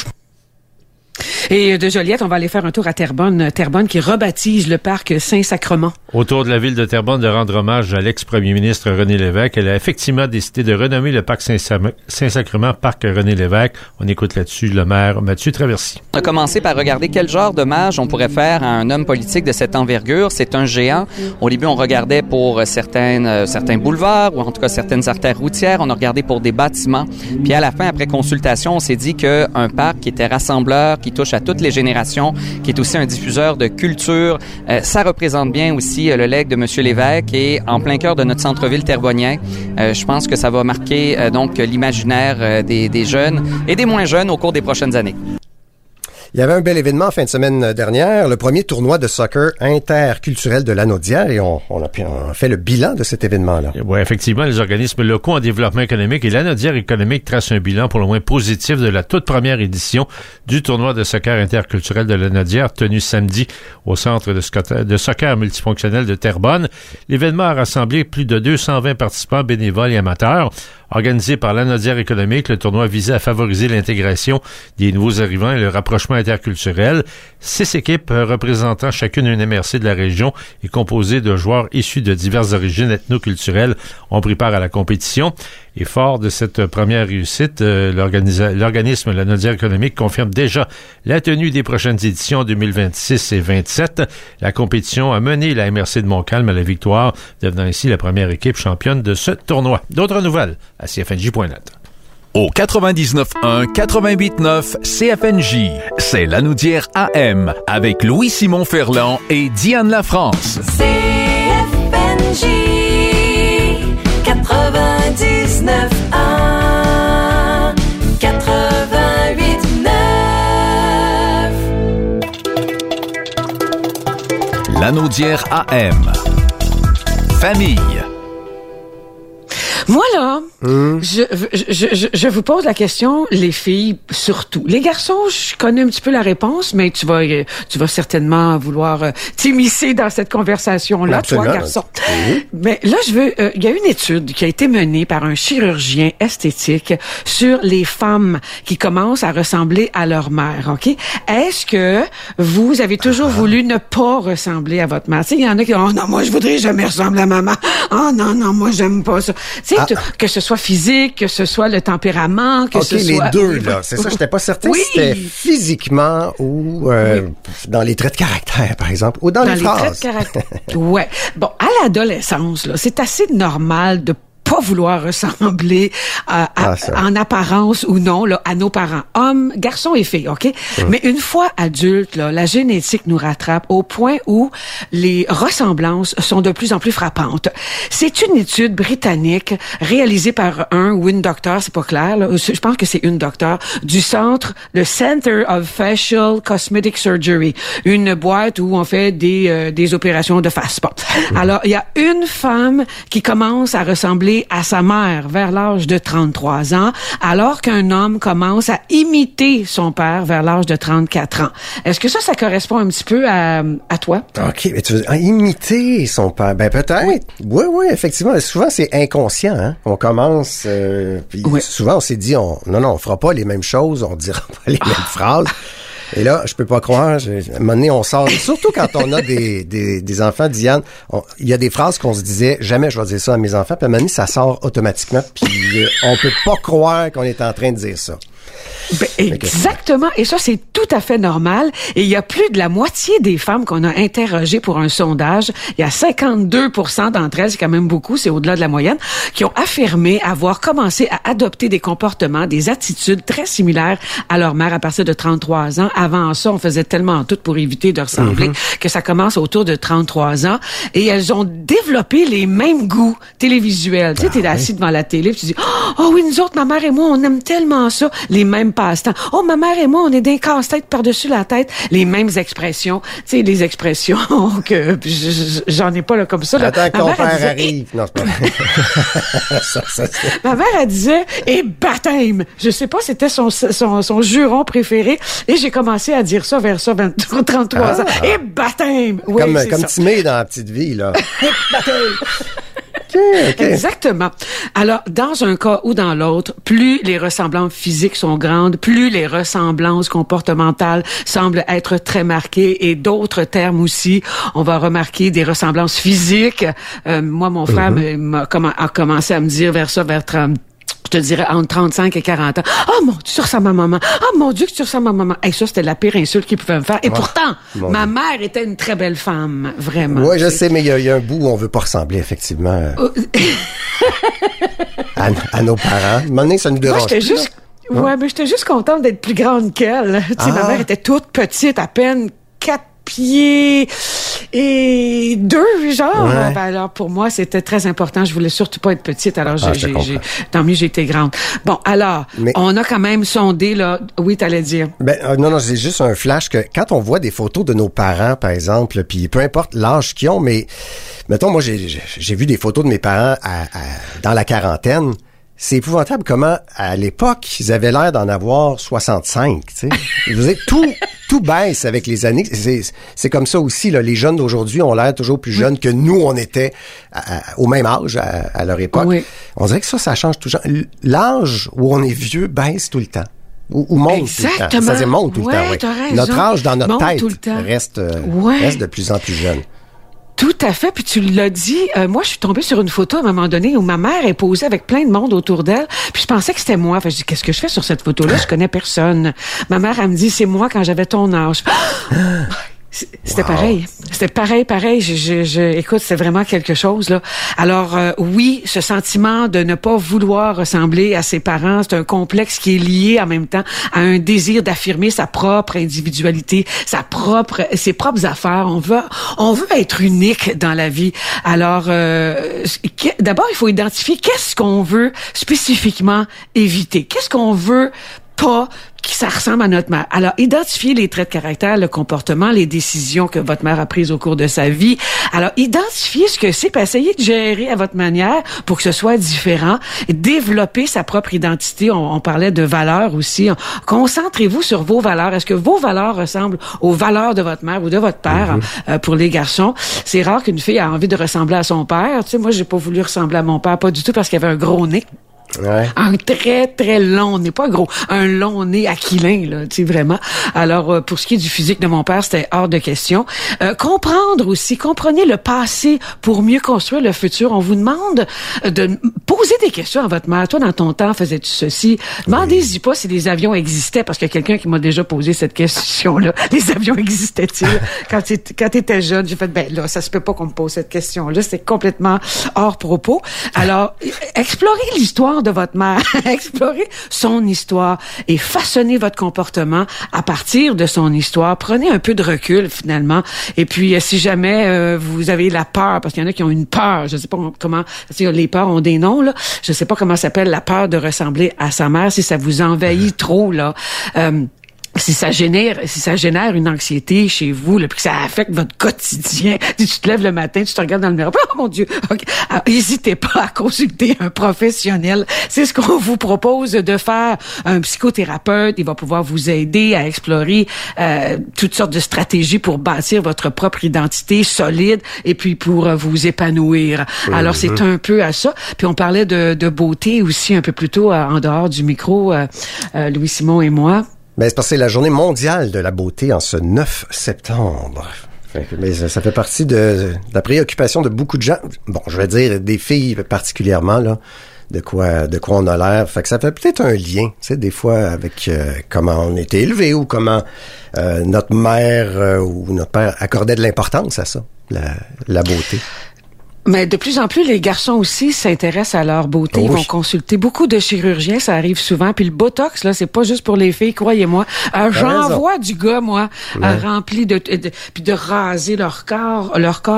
Et de Joliette, on va aller faire un tour à Terrebonne. Terrebonne qui rebaptise le parc Saint-Sacrement. Autour de la ville de Terrebonne de rendre hommage à l'ex-premier ministre René Lévesque. Elle a effectivement décidé de renommer le parc Saint-Sacrement parc René Lévesque. On écoute là-dessus le maire Mathieu Traversy. On a commencé par regarder quel genre d'hommage on pourrait faire à un homme politique de cette envergure. C'est un géant. Au début, on regardait pour certains boulevards ou en tout cas certaines artères routières. On a regardé pour des bâtiments. Puis à la fin, après consultation, on s'est dit qu'un parc qui était rassembleur, qui touche à toutes les générations, qui est aussi un diffuseur de culture. Ça représente bien aussi le legs de M. Lévesque et en plein cœur de notre centre-ville terrebonnien. Je pense que ça va marquer donc l'imaginaire des jeunes et des moins jeunes au cours des prochaines années. Il y avait un bel événement en fin de semaine dernière, le premier tournoi de soccer interculturel de l'Anaudière, et on a fait le bilan de cet événement-là. Oui, effectivement, les organismes locaux en développement économique et l'Anaudière économique tracent un bilan pour le moins positif de la toute première édition du tournoi de soccer interculturel de l'Anaudière, tenu samedi au centre de soccer multifonctionnel de Terrebonne. L'événement a rassemblé plus de 220 participants bénévoles et amateurs. Organisé par l'Anaudière économique, le tournoi visait à favoriser l'intégration des nouveaux arrivants et le rapprochement interculturel. 6 équipes représentant chacune une MRC de la région et composées de joueurs issus de diverses origines ethnoculturelles ont pris part à la compétition. Et fort de cette première réussite, l'organisme l'Anaudière économique confirme déjà la tenue des prochaines éditions 2026 et 2027. La compétition a mené la MRC de Montcalm à la victoire, devenant ainsi la première équipe championne de ce tournoi. D'autres nouvelles à CFNJ.net. Au 99.1, 88.9 CFNJ, c'est l'Anaudière AM avec Louis-Simon Ferland et Diane Lafrance. CFNJ 99.1 88.9 L'Anaudière AM. Famille. Voilà. Je vous pose la question, les filles surtout. Les garçons, je connais un petit peu la réponse, mais tu vas certainement vouloir t'immiscer dans cette conversation-là, absolument, toi, garçon. Oui. Mais là, il y a une étude qui a été menée par un chirurgien esthétique sur les femmes qui commencent à ressembler à leur mère, OK? Est-ce que vous avez toujours voulu ne pas ressembler à votre mère? Tu sais, il y en a qui disent, oh non, moi, je voudrais jamais ressembler à maman. Oh non, moi, j'aime pas ça. Tu sais, que ce soit physique, que ce soit le tempérament, que ce soit... les deux, là. C'est ça, j'étais pas certain si c'était physiquement ou dans les traits de caractère, par exemple, ou dans les phrases. Traits de caractère. Ouais. Bon, à l'adolescence, là, c'est assez normal de pas vouloir ressembler en apparence ou non là, à nos parents, hommes, garçons et filles, OK? Mais une fois adulte, là, la génétique nous rattrape au point où les ressemblances sont de plus en plus frappantes. C'est une étude britannique réalisée par un ou une docteur, c'est pas clair, là, je pense que c'est une docteur, du le Center of Facial Cosmetic Surgery, une boîte où on fait des opérations de face. Bon. Alors, il y a une femme qui commence à ressembler à sa mère vers l'âge de 33 ans, alors qu'un homme commence à imiter son père vers l'âge de 34 ans. Est-ce que ça correspond un petit peu à toi? OK, mais tu veux dire, imiter son père? Ben peut-être. Oui, effectivement. Souvent, c'est inconscient. Hein? On commence, puis souvent, on s'est dit, on fera pas les mêmes choses, on dira pas les mêmes phrases. Et là, je peux pas croire, à un moment donné, on sort, surtout quand on a des enfants, Diane, il y a des phrases qu'on se disait, jamais je vais dire ça à mes enfants, puis à un moment donné, ça sort automatiquement, puis on peut pas croire qu'on est en train de dire ça. Ben, exactement. Et ça, c'est tout à fait normal. Et il y a plus de la moitié des femmes qu'on a interrogées pour un sondage. Il y a 52% d'entre elles, c'est quand même beaucoup, c'est au-delà de la moyenne, qui ont affirmé avoir commencé à adopter des comportements, des attitudes très similaires à leur mère à partir de 33 ans. Avant ça, on faisait tellement tout pour éviter de ressembler que ça commence autour de 33 ans. Et elles ont développé les mêmes goûts télévisuels. Tu sais, t'es assis devant la télé, puis tu dis, oh oui, nous autres, ma mère et moi, on aime tellement ça. Les mêmes passe-temps. Oh, ma mère et moi, on est des casse-tête par-dessus la tête. Les mêmes expressions. Tu sais, les expressions que j'en ai pas là comme ça. Là. Attends que ton père arrive. Non, c'est pas Ma mère, elle disait, et baptême. Je sais pas, c'était son juron préféré. Et j'ai commencé à dire ça vers 33 ans. Et baptême. Oui, comme Timé dans La Petite Vie, là. Et baptême. Okay. Exactement. Alors, dans un cas ou dans l'autre, plus les ressemblances physiques sont grandes, plus les ressemblances comportementales semblent être très marquées, et d'autres termes aussi. On va remarquer des ressemblances physiques. Moi, mon frère a commencé à me dire vers 30. Je te dirais entre 35 et 40 ans. Oh mon Dieu, tu ressembles à ma maman. Oh mon Dieu, que tu ressembles à ma maman. Et ça, c'était la pire insulte qu'il pouvait me faire. Et pourtant, ma mère était une très belle femme, vraiment. Oui, je sais, mais il y a un bout où on veut pas ressembler, effectivement, à nos parents. À un moment donné, ça nous dérange. Ouais, mais j'étais juste contente d'être plus grande qu'elle. Tu sais, ma mère était toute petite, à peine 4 pieds et 2, genre. Ouais. Ben alors, pour moi, c'était très important. Je voulais surtout pas être petite. Alors, tant mieux, j'ai été grande. Bon, alors, on a quand même sondé, là. Oui, t'allais dire. Non, c'est juste un flash que quand on voit des photos de nos parents, par exemple, puis peu importe l'âge qu'ils ont, mais, mettons, moi, j'ai vu des photos de mes parents dans la quarantaine. C'est épouvantable comment, à l'époque, ils avaient l'air d'en avoir 65, tu sais. Je veux dire, tout baisse avec les années. C'est comme ça aussi, là. Les jeunes d'aujourd'hui ont l'air toujours plus jeunes que nous, on était au même âge à leur époque. Oui. On dirait que ça change toujours. L'âge où on est vieux baisse tout le temps. Ou monte tout le temps. C'est-à-dire monte tout le temps, oui. Notre âge dans notre tête reste de plus en plus jeune. Tout à fait. Puis tu l'as dit, moi, je suis tombée sur une photo à un moment donné où ma mère est posée avec plein de monde autour d'elle. Puis je pensais que c'était moi. Fait, je dis, qu'est-ce que je fais sur cette photo-là? Je connais personne. Ma mère, elle me dit, c'est moi quand j'avais ton âge. C'était pareil. C'était pareil. Écoute, c'est vraiment quelque chose, là. Alors, oui, ce sentiment de ne pas vouloir ressembler à ses parents, c'est un complexe qui est lié en même temps à un désir d'affirmer sa propre individualité, ses propres affaires. On veut être unique dans la vie. Alors, d'abord, il faut identifier qu'est-ce qu'on veut spécifiquement éviter. Qu'est-ce qu'on veut pas que ça ressemble à notre mère. Alors, identifiez les traits de caractère, le comportement, les décisions que votre mère a prises au cours de sa vie. Alors, identifiez ce que c'est, puis essayez de gérer à votre manière pour que ce soit différent. Développer sa propre identité. On parlait de valeurs aussi. Concentrez-vous sur vos valeurs. Est-ce que vos valeurs ressemblent aux valeurs de votre mère ou de votre père? Pour les garçons, c'est rare qu'une fille a envie de ressembler à son père. Tu sais, moi, j'ai pas voulu ressembler à mon père, pas du tout, parce qu'il avait un gros nez. Ouais. Un très, très long nez, pas gros, un long nez aquilin, là, tu sais, vraiment. Alors, pour ce qui est du physique de mon père, c'était hors de question. Comprendre aussi, comprenez le passé pour mieux construire le futur. On vous demande de Posez des questions à votre mère. Toi, dans ton temps, faisais-tu ceci? Demandez-y pas si les avions existaient, parce qu'il y a quelqu'un qui m'a déjà posé cette question-là. Les avions existaient-ils? Quand t'étais jeune, j'ai fait, ben là, ça se peut pas qu'on me pose cette question-là. C'est complètement hors propos. Alors, explorez l'histoire de votre mère. Explorez son histoire et façonnez votre comportement à partir de son histoire. Prenez un peu de recul, finalement. Et puis, si jamais vous avez la peur, parce qu'il y en a qui ont une peur, je sais pas comment, les peurs ont des noms, là. Je sais pas comment ça s'appelle, la peur de ressembler à sa mère, si ça vous envahit trop, là. Si ça génère une anxiété chez vous, là, puis que ça affecte votre quotidien, tu te lèves le matin, tu te regardes dans le miroir, oh mon Dieu, okay. Alors, n'hésitez pas à consulter un professionnel. C'est ce qu'on vous propose de faire. Un psychothérapeute, il va pouvoir vous aider à explorer toutes sortes de stratégies pour bâtir votre propre identité solide et puis pour vous épanouir. Alors, c'est un peu à ça. Puis on parlait de beauté aussi un peu plus tôt en dehors du micro, Louis-Simon et moi. Ben, c'est parce que c'est la journée mondiale de la beauté en ce 9 septembre. Mais ça fait partie de la préoccupation de beaucoup de gens. Bon, je vais dire des filles particulièrement, là. De quoi on a l'air. Fait que ça fait peut-être un lien, tu sais, des fois avec comment on était élevé ou comment notre mère ou notre père accordait de l'importance à ça, la beauté. Mais de plus en plus, les garçons aussi s'intéressent à leur beauté. Ils vont consulter beaucoup de chirurgiens, ça arrive souvent. Puis le Botox, là, c'est pas juste pour les filles, croyez-moi. J'en vois du gars, moi, rempli puis de raser leur corps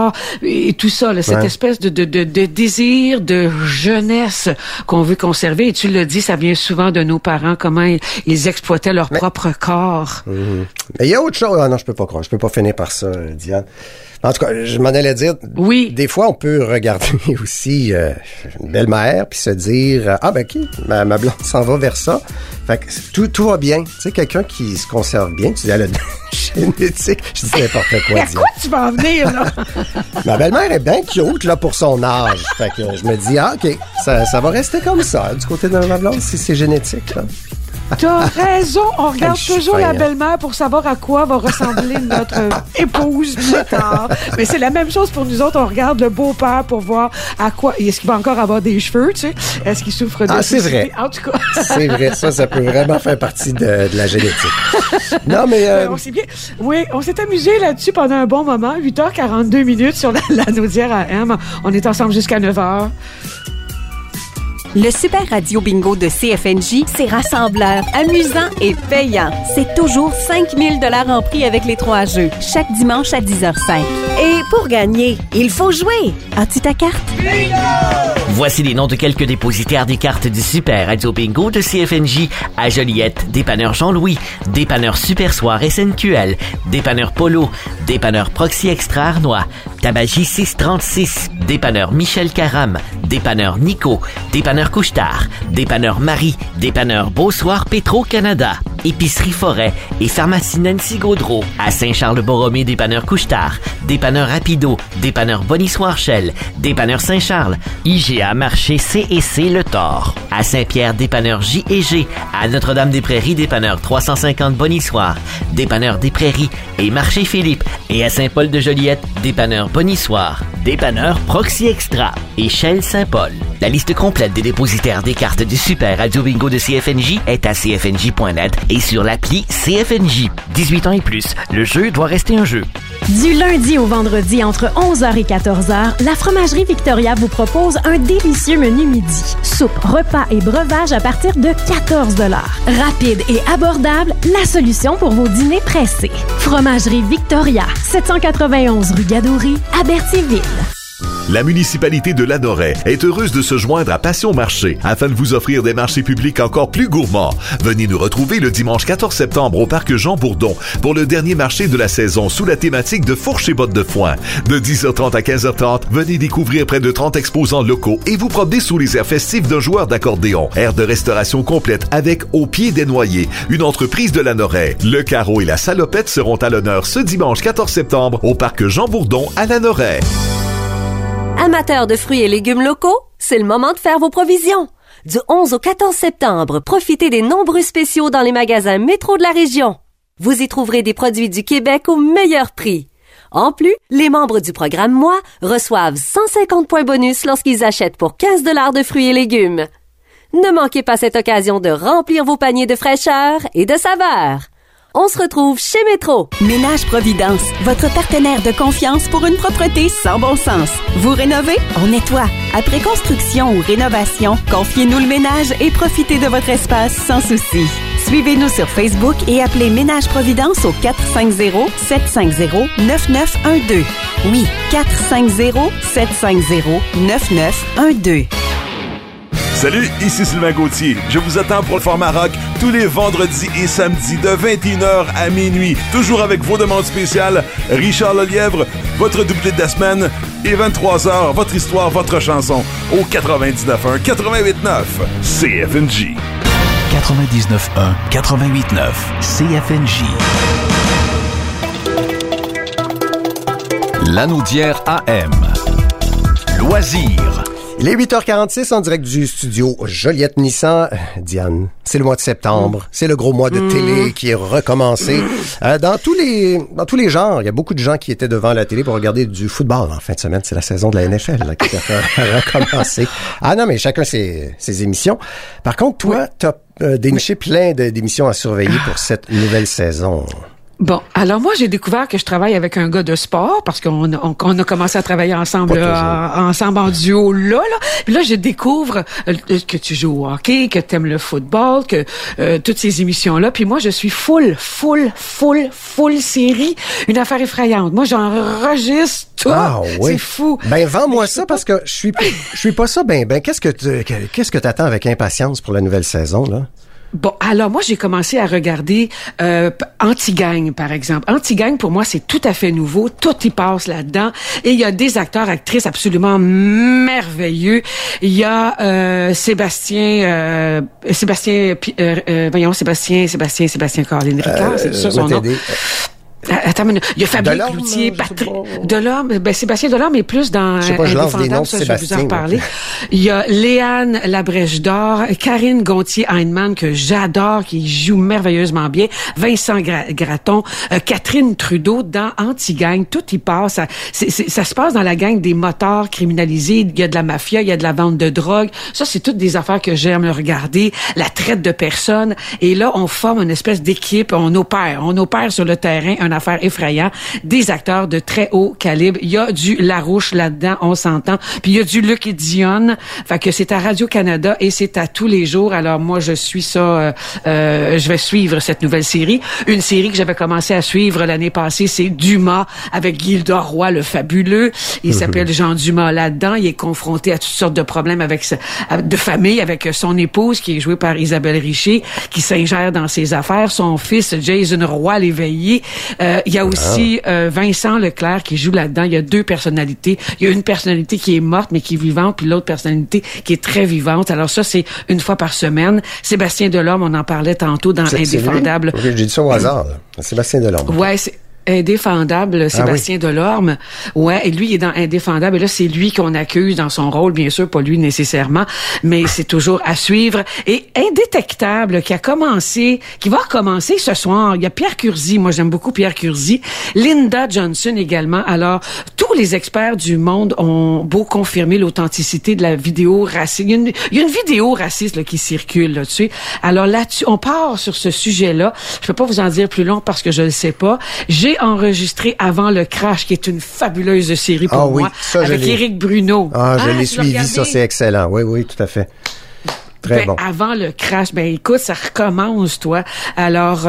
et tout ça, là, cette espèce de désir de jeunesse qu'on veut conserver. Et tu l'as dit, ça vient souvent de nos parents, comment ils exploitaient leur propre corps. Mais il y a autre chose. Ah non, je peux pas finir par ça, Diane. En tout cas, je m'en allais dire, des fois, on peut regarder aussi une belle-mère puis se dire, OK, ma blonde s'en va vers ça. Fait que tout va bien. Tu sais, quelqu'un qui se conserve bien, tu dis, elle a de génétique. Je dis n'importe quoi. À quoi tu vas en venir, là? Ma belle-mère est bien cute, là, pour son âge. Fait que je me dis, OK, ça va rester comme ça, du côté de ma blonde, si c'est génétique, là. T'as raison, on regarde toujours la belle-mère pour savoir à quoi va ressembler notre épouse plus tard. Mais c'est la même chose pour nous autres, on regarde le beau-père pour voir à quoi, est-ce qu'il va encore avoir des cheveux, tu sais? Est-ce qu'il souffre de c'est vrai. En tout cas. C'est vrai, ça peut vraiment faire partie de la génétique. Non, mais... on s'est amusé là-dessus pendant un bon moment, 8h42 sur la Naudière AM. On est ensemble jusqu'à 9h. Le Super Radio Bingo de CFNJ, c'est rassembleur, amusant et payant. C'est toujours 5 000 $ en prix avec les 3 jeux, chaque dimanche à 10h05. Et pour gagner, il faut jouer. As-tu ta carte? Bingo! Voici les noms de quelques dépositaires des cartes du Super Radio Bingo de CFNJ à Joliette, dépanneur Jean-Louis, dépanneur Super Soir SNQL, dépanneur Polo, dépanneur Proxy Extra Arnois, Tabagie 636, dépanneur Michel Caram, dépanneur Nico, dépanneur Couche-Tard, dépanneur Marie, dépanneur Beausoir Petro-Canada, Épicerie Forêt et Pharmacie Nancy Gaudreau. À Saint-Charles-Borromée, dépanneur Couche-Tard, dépanneur Rapido, dépanneur Bonny-Soir-Chelles, dépanneur Saint-Charles, IGA Marché C&C Le Thor. À Saint-Pierre, dépanneur J&G. À Notre-Dame-des-Prairies, dépanneur 350 Bonny-Soir, dépanneur des Prairies et Marché Philippe. Et à Saint-Paul de Joliette, dépanneur Bonny-Soir, dépanneur Proxy Extra et Shell Saint-Paul. La liste complète des dépositaires des cartes du Super Radio Bingo de CFNJ est à cfnj.net et sur l'appli CFNJ. 18 ans et plus, le jeu doit rester un jeu. Du lundi au vendredi, entre 11h et 14h, la Fromagerie Victoria vous propose un délicieux menu midi. Soupe, repas et breuvage à partir de 14 $. Rapide et abordable, la solution pour vos dîners pressés. Fromagerie Victoria, 791 rue Gadouri, à Berthierville. La municipalité de Lanoraie est heureuse de se joindre à Passion Marché afin de vous offrir des marchés publics encore plus gourmands. Venez nous retrouver le dimanche 14 septembre au parc Jean Bourdon pour le dernier marché de la saison sous la thématique de fourches et bottes de foin. De 10h30 à 15h30, venez découvrir près de 30 exposants locaux et vous promener sous les airs festifs d'un joueur d'accordéon. Aire de restauration complète avec Au Pied des Noyers, une entreprise de Lanoraie. Le Carreau et la Salopette seront à l'honneur ce dimanche 14 septembre au parc Jean Bourdon à Lanoraie. Amateurs de fruits et légumes locaux, c'est le moment de faire vos provisions. Du 11 au 14 septembre, profitez des nombreux spéciaux dans les magasins Métro de la région. Vous y trouverez des produits du Québec au meilleur prix. En plus, les membres du programme Moi reçoivent 150 points bonus lorsqu'ils achètent pour 15 $ de fruits et légumes. Ne manquez pas cette occasion de remplir vos paniers de fraîcheur et de saveur. On se retrouve chez Métro. Ménage Providence, votre partenaire de confiance pour une propreté sans bon sens. Vous rénovez? On nettoie. Après construction ou rénovation, confiez-nous le ménage et profitez de votre espace sans souci. Suivez-nous sur Facebook et appelez Ménage Providence au 450-750-9912. Oui, 450-750-9912. Salut, ici Sylvain Gauthier. Je vous attends pour le format rock tous les vendredis et samedis de 21h à minuit. Toujours avec vos demandes spéciales, Richard Lelièvre, votre doublé de la semaine, et 23h, votre histoire, votre chanson, au 99.1, 88.9, CFNJ. 99.1, 88.9, CFNJ. Lanaudière AM. Loisirs. Il est 8h46 en direct du studio Joliette Nissan. Diane, c'est le mois de septembre. C'est le gros mois de télé qui est recommencé. Dans tous les genres, il y a beaucoup de gens qui étaient devant la télé pour regarder du football en fin de semaine. C'est la saison de la NFL là, qui a recommencé. Ah non, mais chacun ses émissions. Par contre, toi, t'as déniché plein d'émissions à surveiller pour cette nouvelle saison. Bon, alors moi, j'ai découvert que je travaille avec un gars de sport parce qu'on a commencé à travailler ensemble ensemble en duo là. Puis là, je découvre que tu joues au hockey, que t'aimes le football, que toutes ces émissions-là. Puis moi, je suis full série. Une affaire effrayante. Moi, j'enregistre tout. Ah, oui. C'est fou. Ben, vends-moi ça parce que je suis pas ça. Ben, qu'est-ce que t'attends avec impatience pour la nouvelle saison, là? Bon, alors moi, j'ai commencé à regarder Anti-Gang, par exemple. Anti-Gang, pour moi, c'est tout à fait nouveau. Tout y passe là-dedans. Et il y a des acteurs, actrices absolument merveilleux. Il y a Sébastien Caroline Ricard, c'est ça son nom. Attends, il y a Fabien Cloutier, Delorme. Ben, Sébastien Delorme est plus dans je lance des noms de ça, je vais vous en reparler. Okay. Il y a Léane Labrèche d'Or, Karine Gontier-Heinemann, que j'adore, qui joue merveilleusement bien, Vincent Gratton, Catherine Trudeau dans Anti-Gang. Tout y passe. Ça se passe dans la gang des motards criminalisés. Il y a de la mafia, il y a de la vente de drogue. Ça, c'est toutes des affaires que j'aime regarder. La traite de personnes. Et là, on forme une espèce d'équipe. On opère sur le terrain une affaire effrayante, des acteurs de très haut calibre. Il y a du Larouche là-dedans, on s'entend. Puis il y a du Luc et Dionne. Fait que c'est à Radio-Canada et c'est à tous les jours. Alors moi, je suis ça. Je vais suivre cette nouvelle série. Une série que j'avais commencé à suivre l'année passée, c'est Dumas avec Gilda Roy, le fabuleux. Il s'appelle Jean Dumas là-dedans. Il est confronté à toutes sortes de problèmes de famille avec son épouse qui est jouée par Isabelle Richer, qui s'ingère dans ses affaires. Son fils Jason Roy l'éveillé. Il y a aussi Vincent Leclerc qui joue là-dedans. Il y a deux personnalités. Il y a une personnalité qui est morte mais qui est vivante, puis l'autre personnalité qui est très vivante. Alors ça, c'est une fois par semaine. Sébastien Delorme, on en parlait tantôt dans Indéfendable. Okay, j'ai dit ça au hasard, là. Sébastien Delorme. Ouais, c'est Indéfendable, Sébastien Delorme. Ouais, et lui, il est dans Indéfendable. Et là, c'est lui qu'on accuse dans son rôle, bien sûr, pas lui nécessairement, mais c'est toujours à suivre. Et Indétectable, qui va recommencer ce soir. Il y a Pierre Curzi. Moi, j'aime beaucoup Pierre Curzi. Linda Johnson également. Alors, tous les experts du monde ont beau confirmer l'authenticité de la vidéo raciste. Il y a une vidéo raciste là, qui circule là-dessus. Alors là-dessus, on part sur ce sujet-là. Je peux pas vous en dire plus long parce que je le sais pas. J'ai enregistré Avant le crash, qui est une fabuleuse série pour moi, ça, avec Éric Bruno. Je l'ai suivi, ça c'est excellent. Oui, tout à fait. Très bon. Avant le crash, écoute, ça recommence, toi. Alors...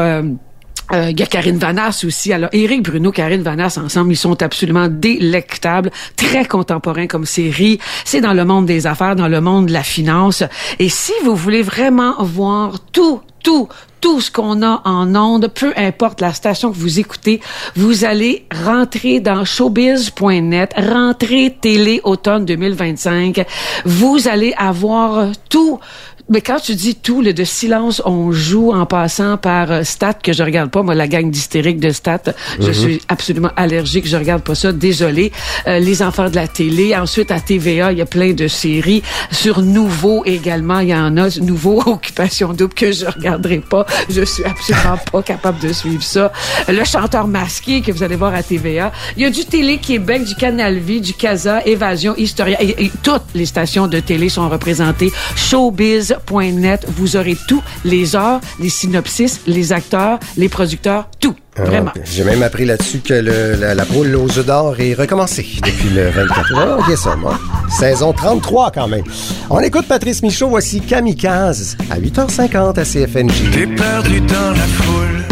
il y a Karine Vanasse aussi. Alors, Éric Bruno, Karine Vanasse, ensemble, ils sont absolument délectables, très contemporains comme série. C'est dans le monde des affaires, dans le monde de la finance. Et si vous voulez vraiment voir tout ce qu'on a en ondes, peu importe la station que vous écoutez, vous allez rentrer dans showbiz.net, rentrer télé automne 2025. Vous allez avoir tout Mais quand tu dis tout, le de silence, on joue en passant par Stat, que je regarde pas, moi, la gang d'hystériques de Stat, je suis absolument allergique, je regarde pas ça, désolé. Les enfants de la télé, ensuite à TVA, il y a plein de séries. Sur Nouveau également, il y en a, Nouveau, Occupation Double, que je regarderai pas. Je suis absolument pas capable de suivre ça. Le chanteur masqué, que vous allez voir à TVA. Il y a du Télé-Québec, du Canal Vie, du Casa, Évasion, Historia, et toutes les stations de télé sont représentées. Showbiz.net, vous aurez tout, les heures, les synopsis, les acteurs, les producteurs, tout. Vraiment. J'ai même appris là-dessus que la poule aux œufs d'or est recommencée depuis le 24. Ok, ça, moi. Saison 33, quand même. On écoute Patrice Michaud, voici Kamikaze, à 8h50 à CFNJ. T'es perdu dans la foule,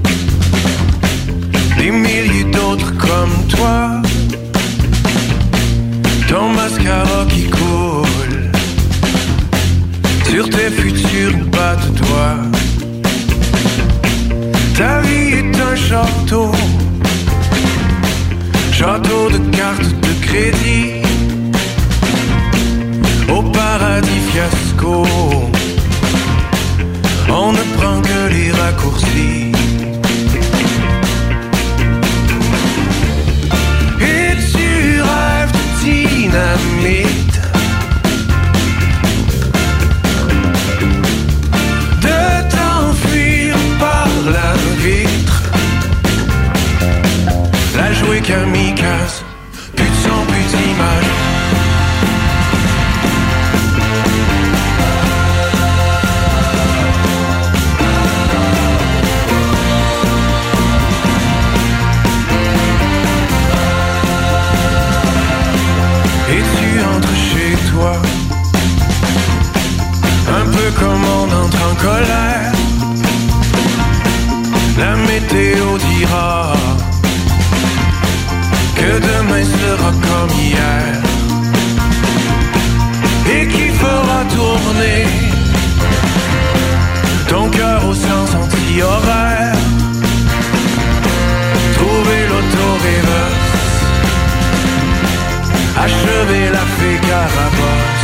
des milliers d'autres comme toi, ton mascara qui coule sur tes futurs bas de toi. Ta vie est un château, château de cartes de crédit, au paradis fiasco. On ne prend que les raccourcis. Et tu rêves de dynamite, la vitre, la jouer kamikaze, plus de son, plus d'image. Et tu entres chez toi, un peu comme on entre en colère. La météo dira que demain sera comme hier et qu'il fera tourner ton cœur au sens anti-horaire. Trouver l'auto-reverse, achever la fée Carabosse.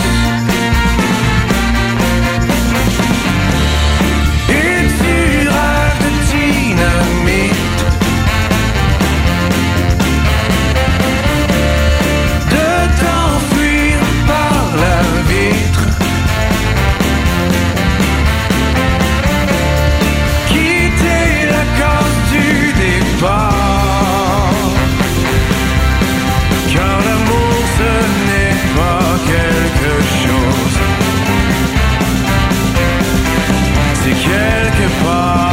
Car l'amour ce n'est pas quelque chose, c'est quelque part.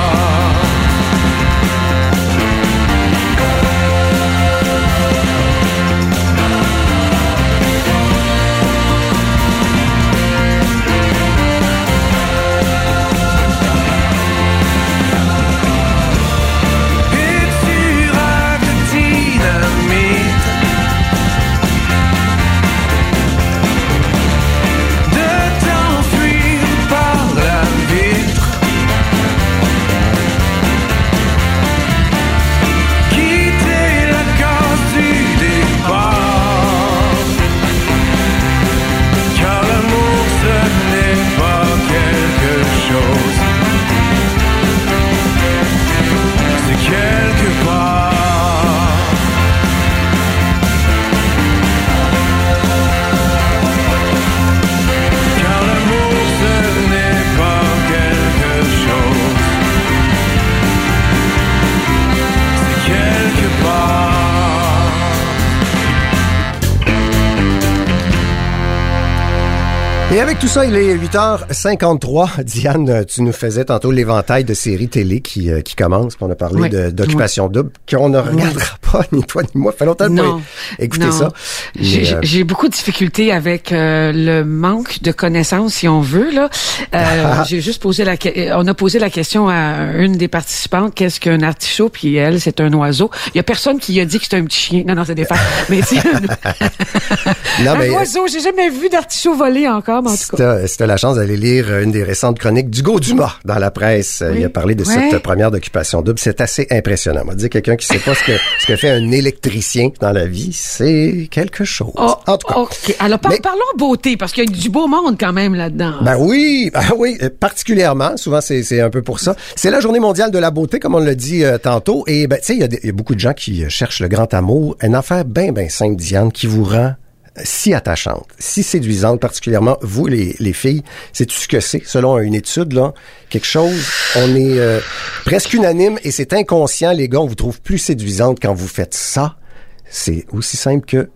Et avec tout ça, il est 8h53. Diane, tu nous faisais tantôt l'éventail de séries télé qui commence. On a parlé d'Occupation Double, qu'on ne regardera pas, ni toi ni moi. Ça fait longtemps pour écouter ça. J'ai beaucoup de difficultés avec le manque de connaissances, si on veut. Là, j'ai juste posé on a posé la question à une des participantes, qu'est-ce qu'un artichaut? Puis elle, c'est un oiseau. Il y a personne qui a dit que c'est un petit chien. Non, c'est des femmes. Mais un oiseau, j'ai jamais vu d'artichaut voler encore. Si t'as la chance d'aller lire une des récentes chroniques d'Hugo Dumas dans la presse, il a parlé de cette première d'Occupation Double. C'est assez impressionnant. On va dire quelqu'un qui sait pas ce que fait un électricien dans la vie. c'est quelque chose. Oh, en tout cas. OK. Alors, parlons beauté, parce qu'il y a du beau monde quand même là-dedans. Ben oui, particulièrement. Souvent, c'est un peu pour ça. C'est la journée mondiale de la beauté, comme on l'a dit tantôt. Et ben, tu sais, il y a beaucoup de gens qui cherchent le grand amour. Une affaire bien simple, Diane, qui vous rend si attachante, si séduisante, particulièrement vous, les filles. Sais-tu ce que c'est? Selon une étude, là, quelque chose, on est presque unanime et c'est inconscient. Les gars, on vous trouve plus séduisante quand vous faites ça. C'est aussi simple que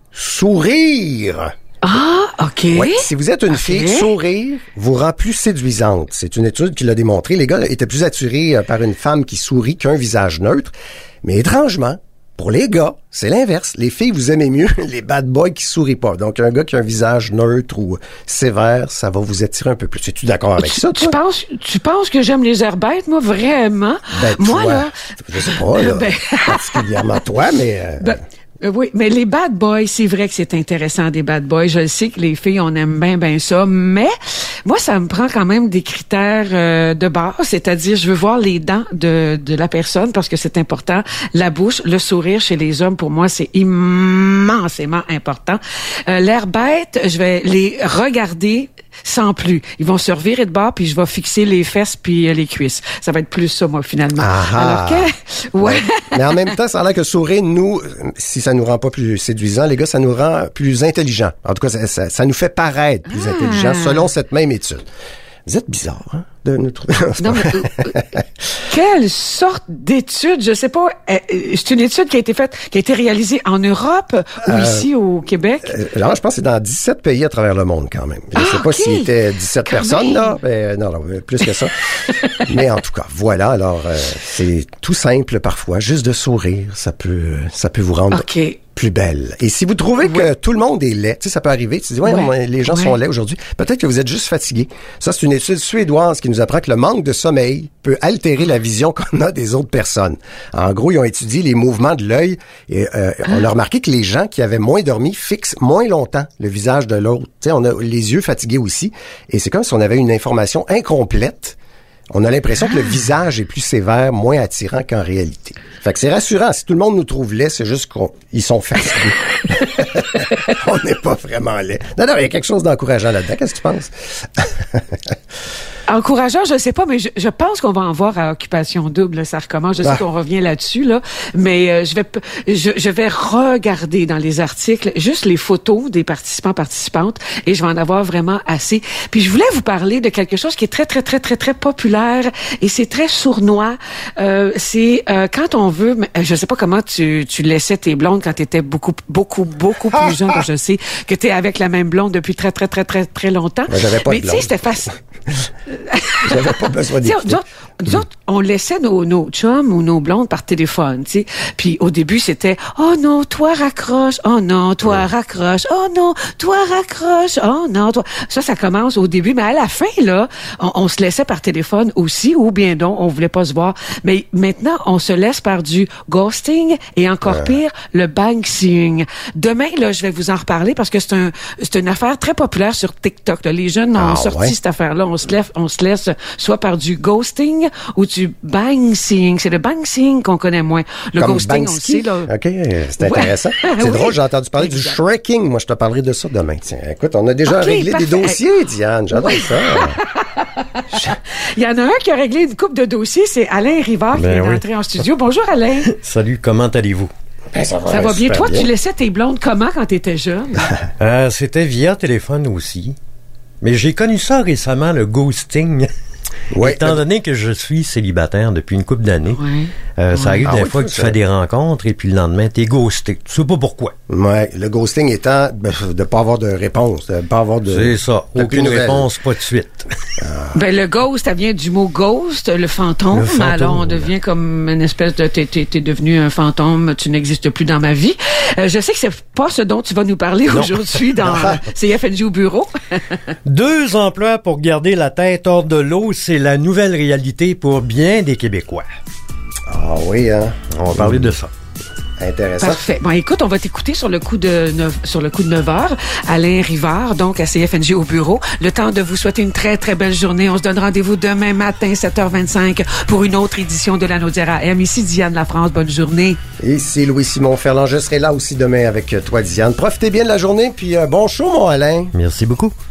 sourire. Ah, OK. Oui, si vous êtes une fille, sourire vous rend plus séduisante. C'est une étude qui l'a démontré. Les gars étaient plus attirés par une femme qui sourit qu'un visage neutre. Mais étrangement, pour les gars, c'est l'inverse. Les filles, vous aimez mieux les bad boys qui sourient pas. Donc, un gars qui a un visage neutre ou sévère, ça va vous attirer un peu plus. Es-tu d'accord avec ça, toi? Tu penses que j'aime les herbettes, moi, vraiment? Ben, moi, toi, là... Je sais pas, là, particulièrement toi, mais... Oui, mais les bad boys, c'est vrai que c'est intéressant des bad boys. Je le sais que les filles, on aime bien ça, mais moi, ça me prend quand même des critères de base, c'est-à-dire je veux voir les dents de la personne parce que c'est important. La bouche, le sourire chez les hommes, pour moi, c'est immensément important. L'air bête, je vais les regarder sans plus. Ils vont se revirer de bord, puis je vais fixer les fesses puis les cuisses. Ça va être plus ça, moi, finalement. Alors que... Ouais. Mais en même temps, ça a l'air que sourire, nous, si ça nous rend pas plus séduisants, les gars, ça nous rend plus intelligents. En tout cas, ça nous fait paraître plus intelligents, selon cette même étude. Vous êtes bizarre, hein, de nous trouver. Non, mais quelle sorte d'étude? Je sais pas. C'est une étude qui a été réalisée en Europe ou ici au Québec? Alors, je pense que c'est dans 17 pays à travers le monde, quand même. Je sais pas s'il était 17 personnes, là. Mais, non, plus que ça. Mais en tout cas, voilà. Alors, c'est tout simple parfois. Juste de sourire, ça peut vous rendre plus belle. Et si vous trouvez que tout le monde est laid, tu sais, ça peut arriver, tu dis, les gens sont laids aujourd'hui, peut-être que vous êtes juste fatigué. Ça, c'est une étude suédoise qui nous apprend que le manque de sommeil peut altérer la vision qu'on a des autres personnes. En gros, ils ont étudié les mouvements de l'œil et on a remarqué que les gens qui avaient moins dormi fixent moins longtemps le visage de l'autre. Tu sais, on a les yeux fatigués aussi. Et c'est comme si on avait une information incomplète. On a l'impression que le visage est plus sévère, moins attirant qu'en réalité. Fait que c'est rassurant. Si tout le monde nous trouve laids, c'est juste qu'ils sont fatigués. On n'est pas vraiment laids. Non, il y a quelque chose d'encourageant là-dedans. Qu'est-ce que tu penses? Encourageant, je sais pas, mais je pense qu'on va en voir à Occupation Double, ça recommence. Je sais qu'on revient là-dessus, là, mais je vais regarder dans les articles juste les photos des participantes, et je vais en avoir vraiment assez. Puis je voulais vous parler de quelque chose qui est très populaire, et c'est très sournois. C'est quand on veut, je sais pas comment tu laissais tes blondes quand t'étais beaucoup plus jeune. Je sais que t'es avec la même blonde depuis très longtemps. Ben, j'avais pas de blonde. Mais tu sais, c'était facile. J'avais pas besoin d'écouter. Nous autres, on laissait nos chums ou nos blondes par téléphone, tu sais. Puis au début, c'était « Oh non, toi raccroche. Oh non, toi raccroche. Oh non, toi raccroche. Oh non, toi... » Ça commence au début. Mais à la fin, là, on se laissait par téléphone aussi, ou bien non, on voulait pas se voir. Mais maintenant, on se laisse par du ghosting et encore pire, le banksing. Demain, là, je vais vous en reparler parce que c'est une affaire très populaire sur TikTok. Là. Les jeunes ont sorti cette affaire-là. On se laisse soit par du ghosting ou du banksing. C'est le banksing qu'on connaît moins. Le comme ghosting, Banksy? on le sait, là. OK, c'est intéressant. C'est drôle, j'ai entendu parler du shrinking. Moi, je te parlerai de ça demain. Tiens, écoute, on a déjà réglé des dossiers, Diane. J'adore ça. Il y en a un qui a réglé une couple de dossiers. C'est Alain Rivard qui est entré en studio. Bonjour, Alain. Salut, comment allez-vous? Ben, ça va bien. Toi, tu laissais tes blondes comment quand t'étais jeune? C'était via téléphone aussi. Mais j'ai connu ça récemment, le ghosting. Ouais. Étant donné que je suis célibataire depuis une couple d'années, ça arrive des fois que tu fais des rencontres et puis le lendemain, t'es ghosté. Tu sais pas pourquoi. Ouais, le ghosting étant de pas avoir de réponse, de pas avoir de... C'est ça, aucune réponse, pas de suite. Ben, le ghost, ça vient du mot ghost, le fantôme. Alors, on devient comme une espèce de... T'es devenu un fantôme, tu n'existes plus dans ma vie. Je sais que c'est pas ce dont tu vas nous parler aujourd'hui dans CFNJ au bureau. 2 emplois pour garder la tête hors de l'eau, c'est la nouvelle réalité pour bien des Québécois. Ah oui, hein? On va parler de ça. Intéressant. Parfait. Bon, écoute, on va t'écouter sur le coup de 9 heures. Alain Rivard, donc à CFNJ au bureau. Le temps de vous souhaiter une très, très belle journée. On se donne rendez-vous demain matin, 7h25, pour une autre édition de la Naudière AM. Ici, Diane Lafrance. Bonne journée. Ici, Louis-Simon Ferland. Je serai là aussi demain avec toi, Diane. Profitez bien de la journée, puis bon show, mon Alain. Merci beaucoup.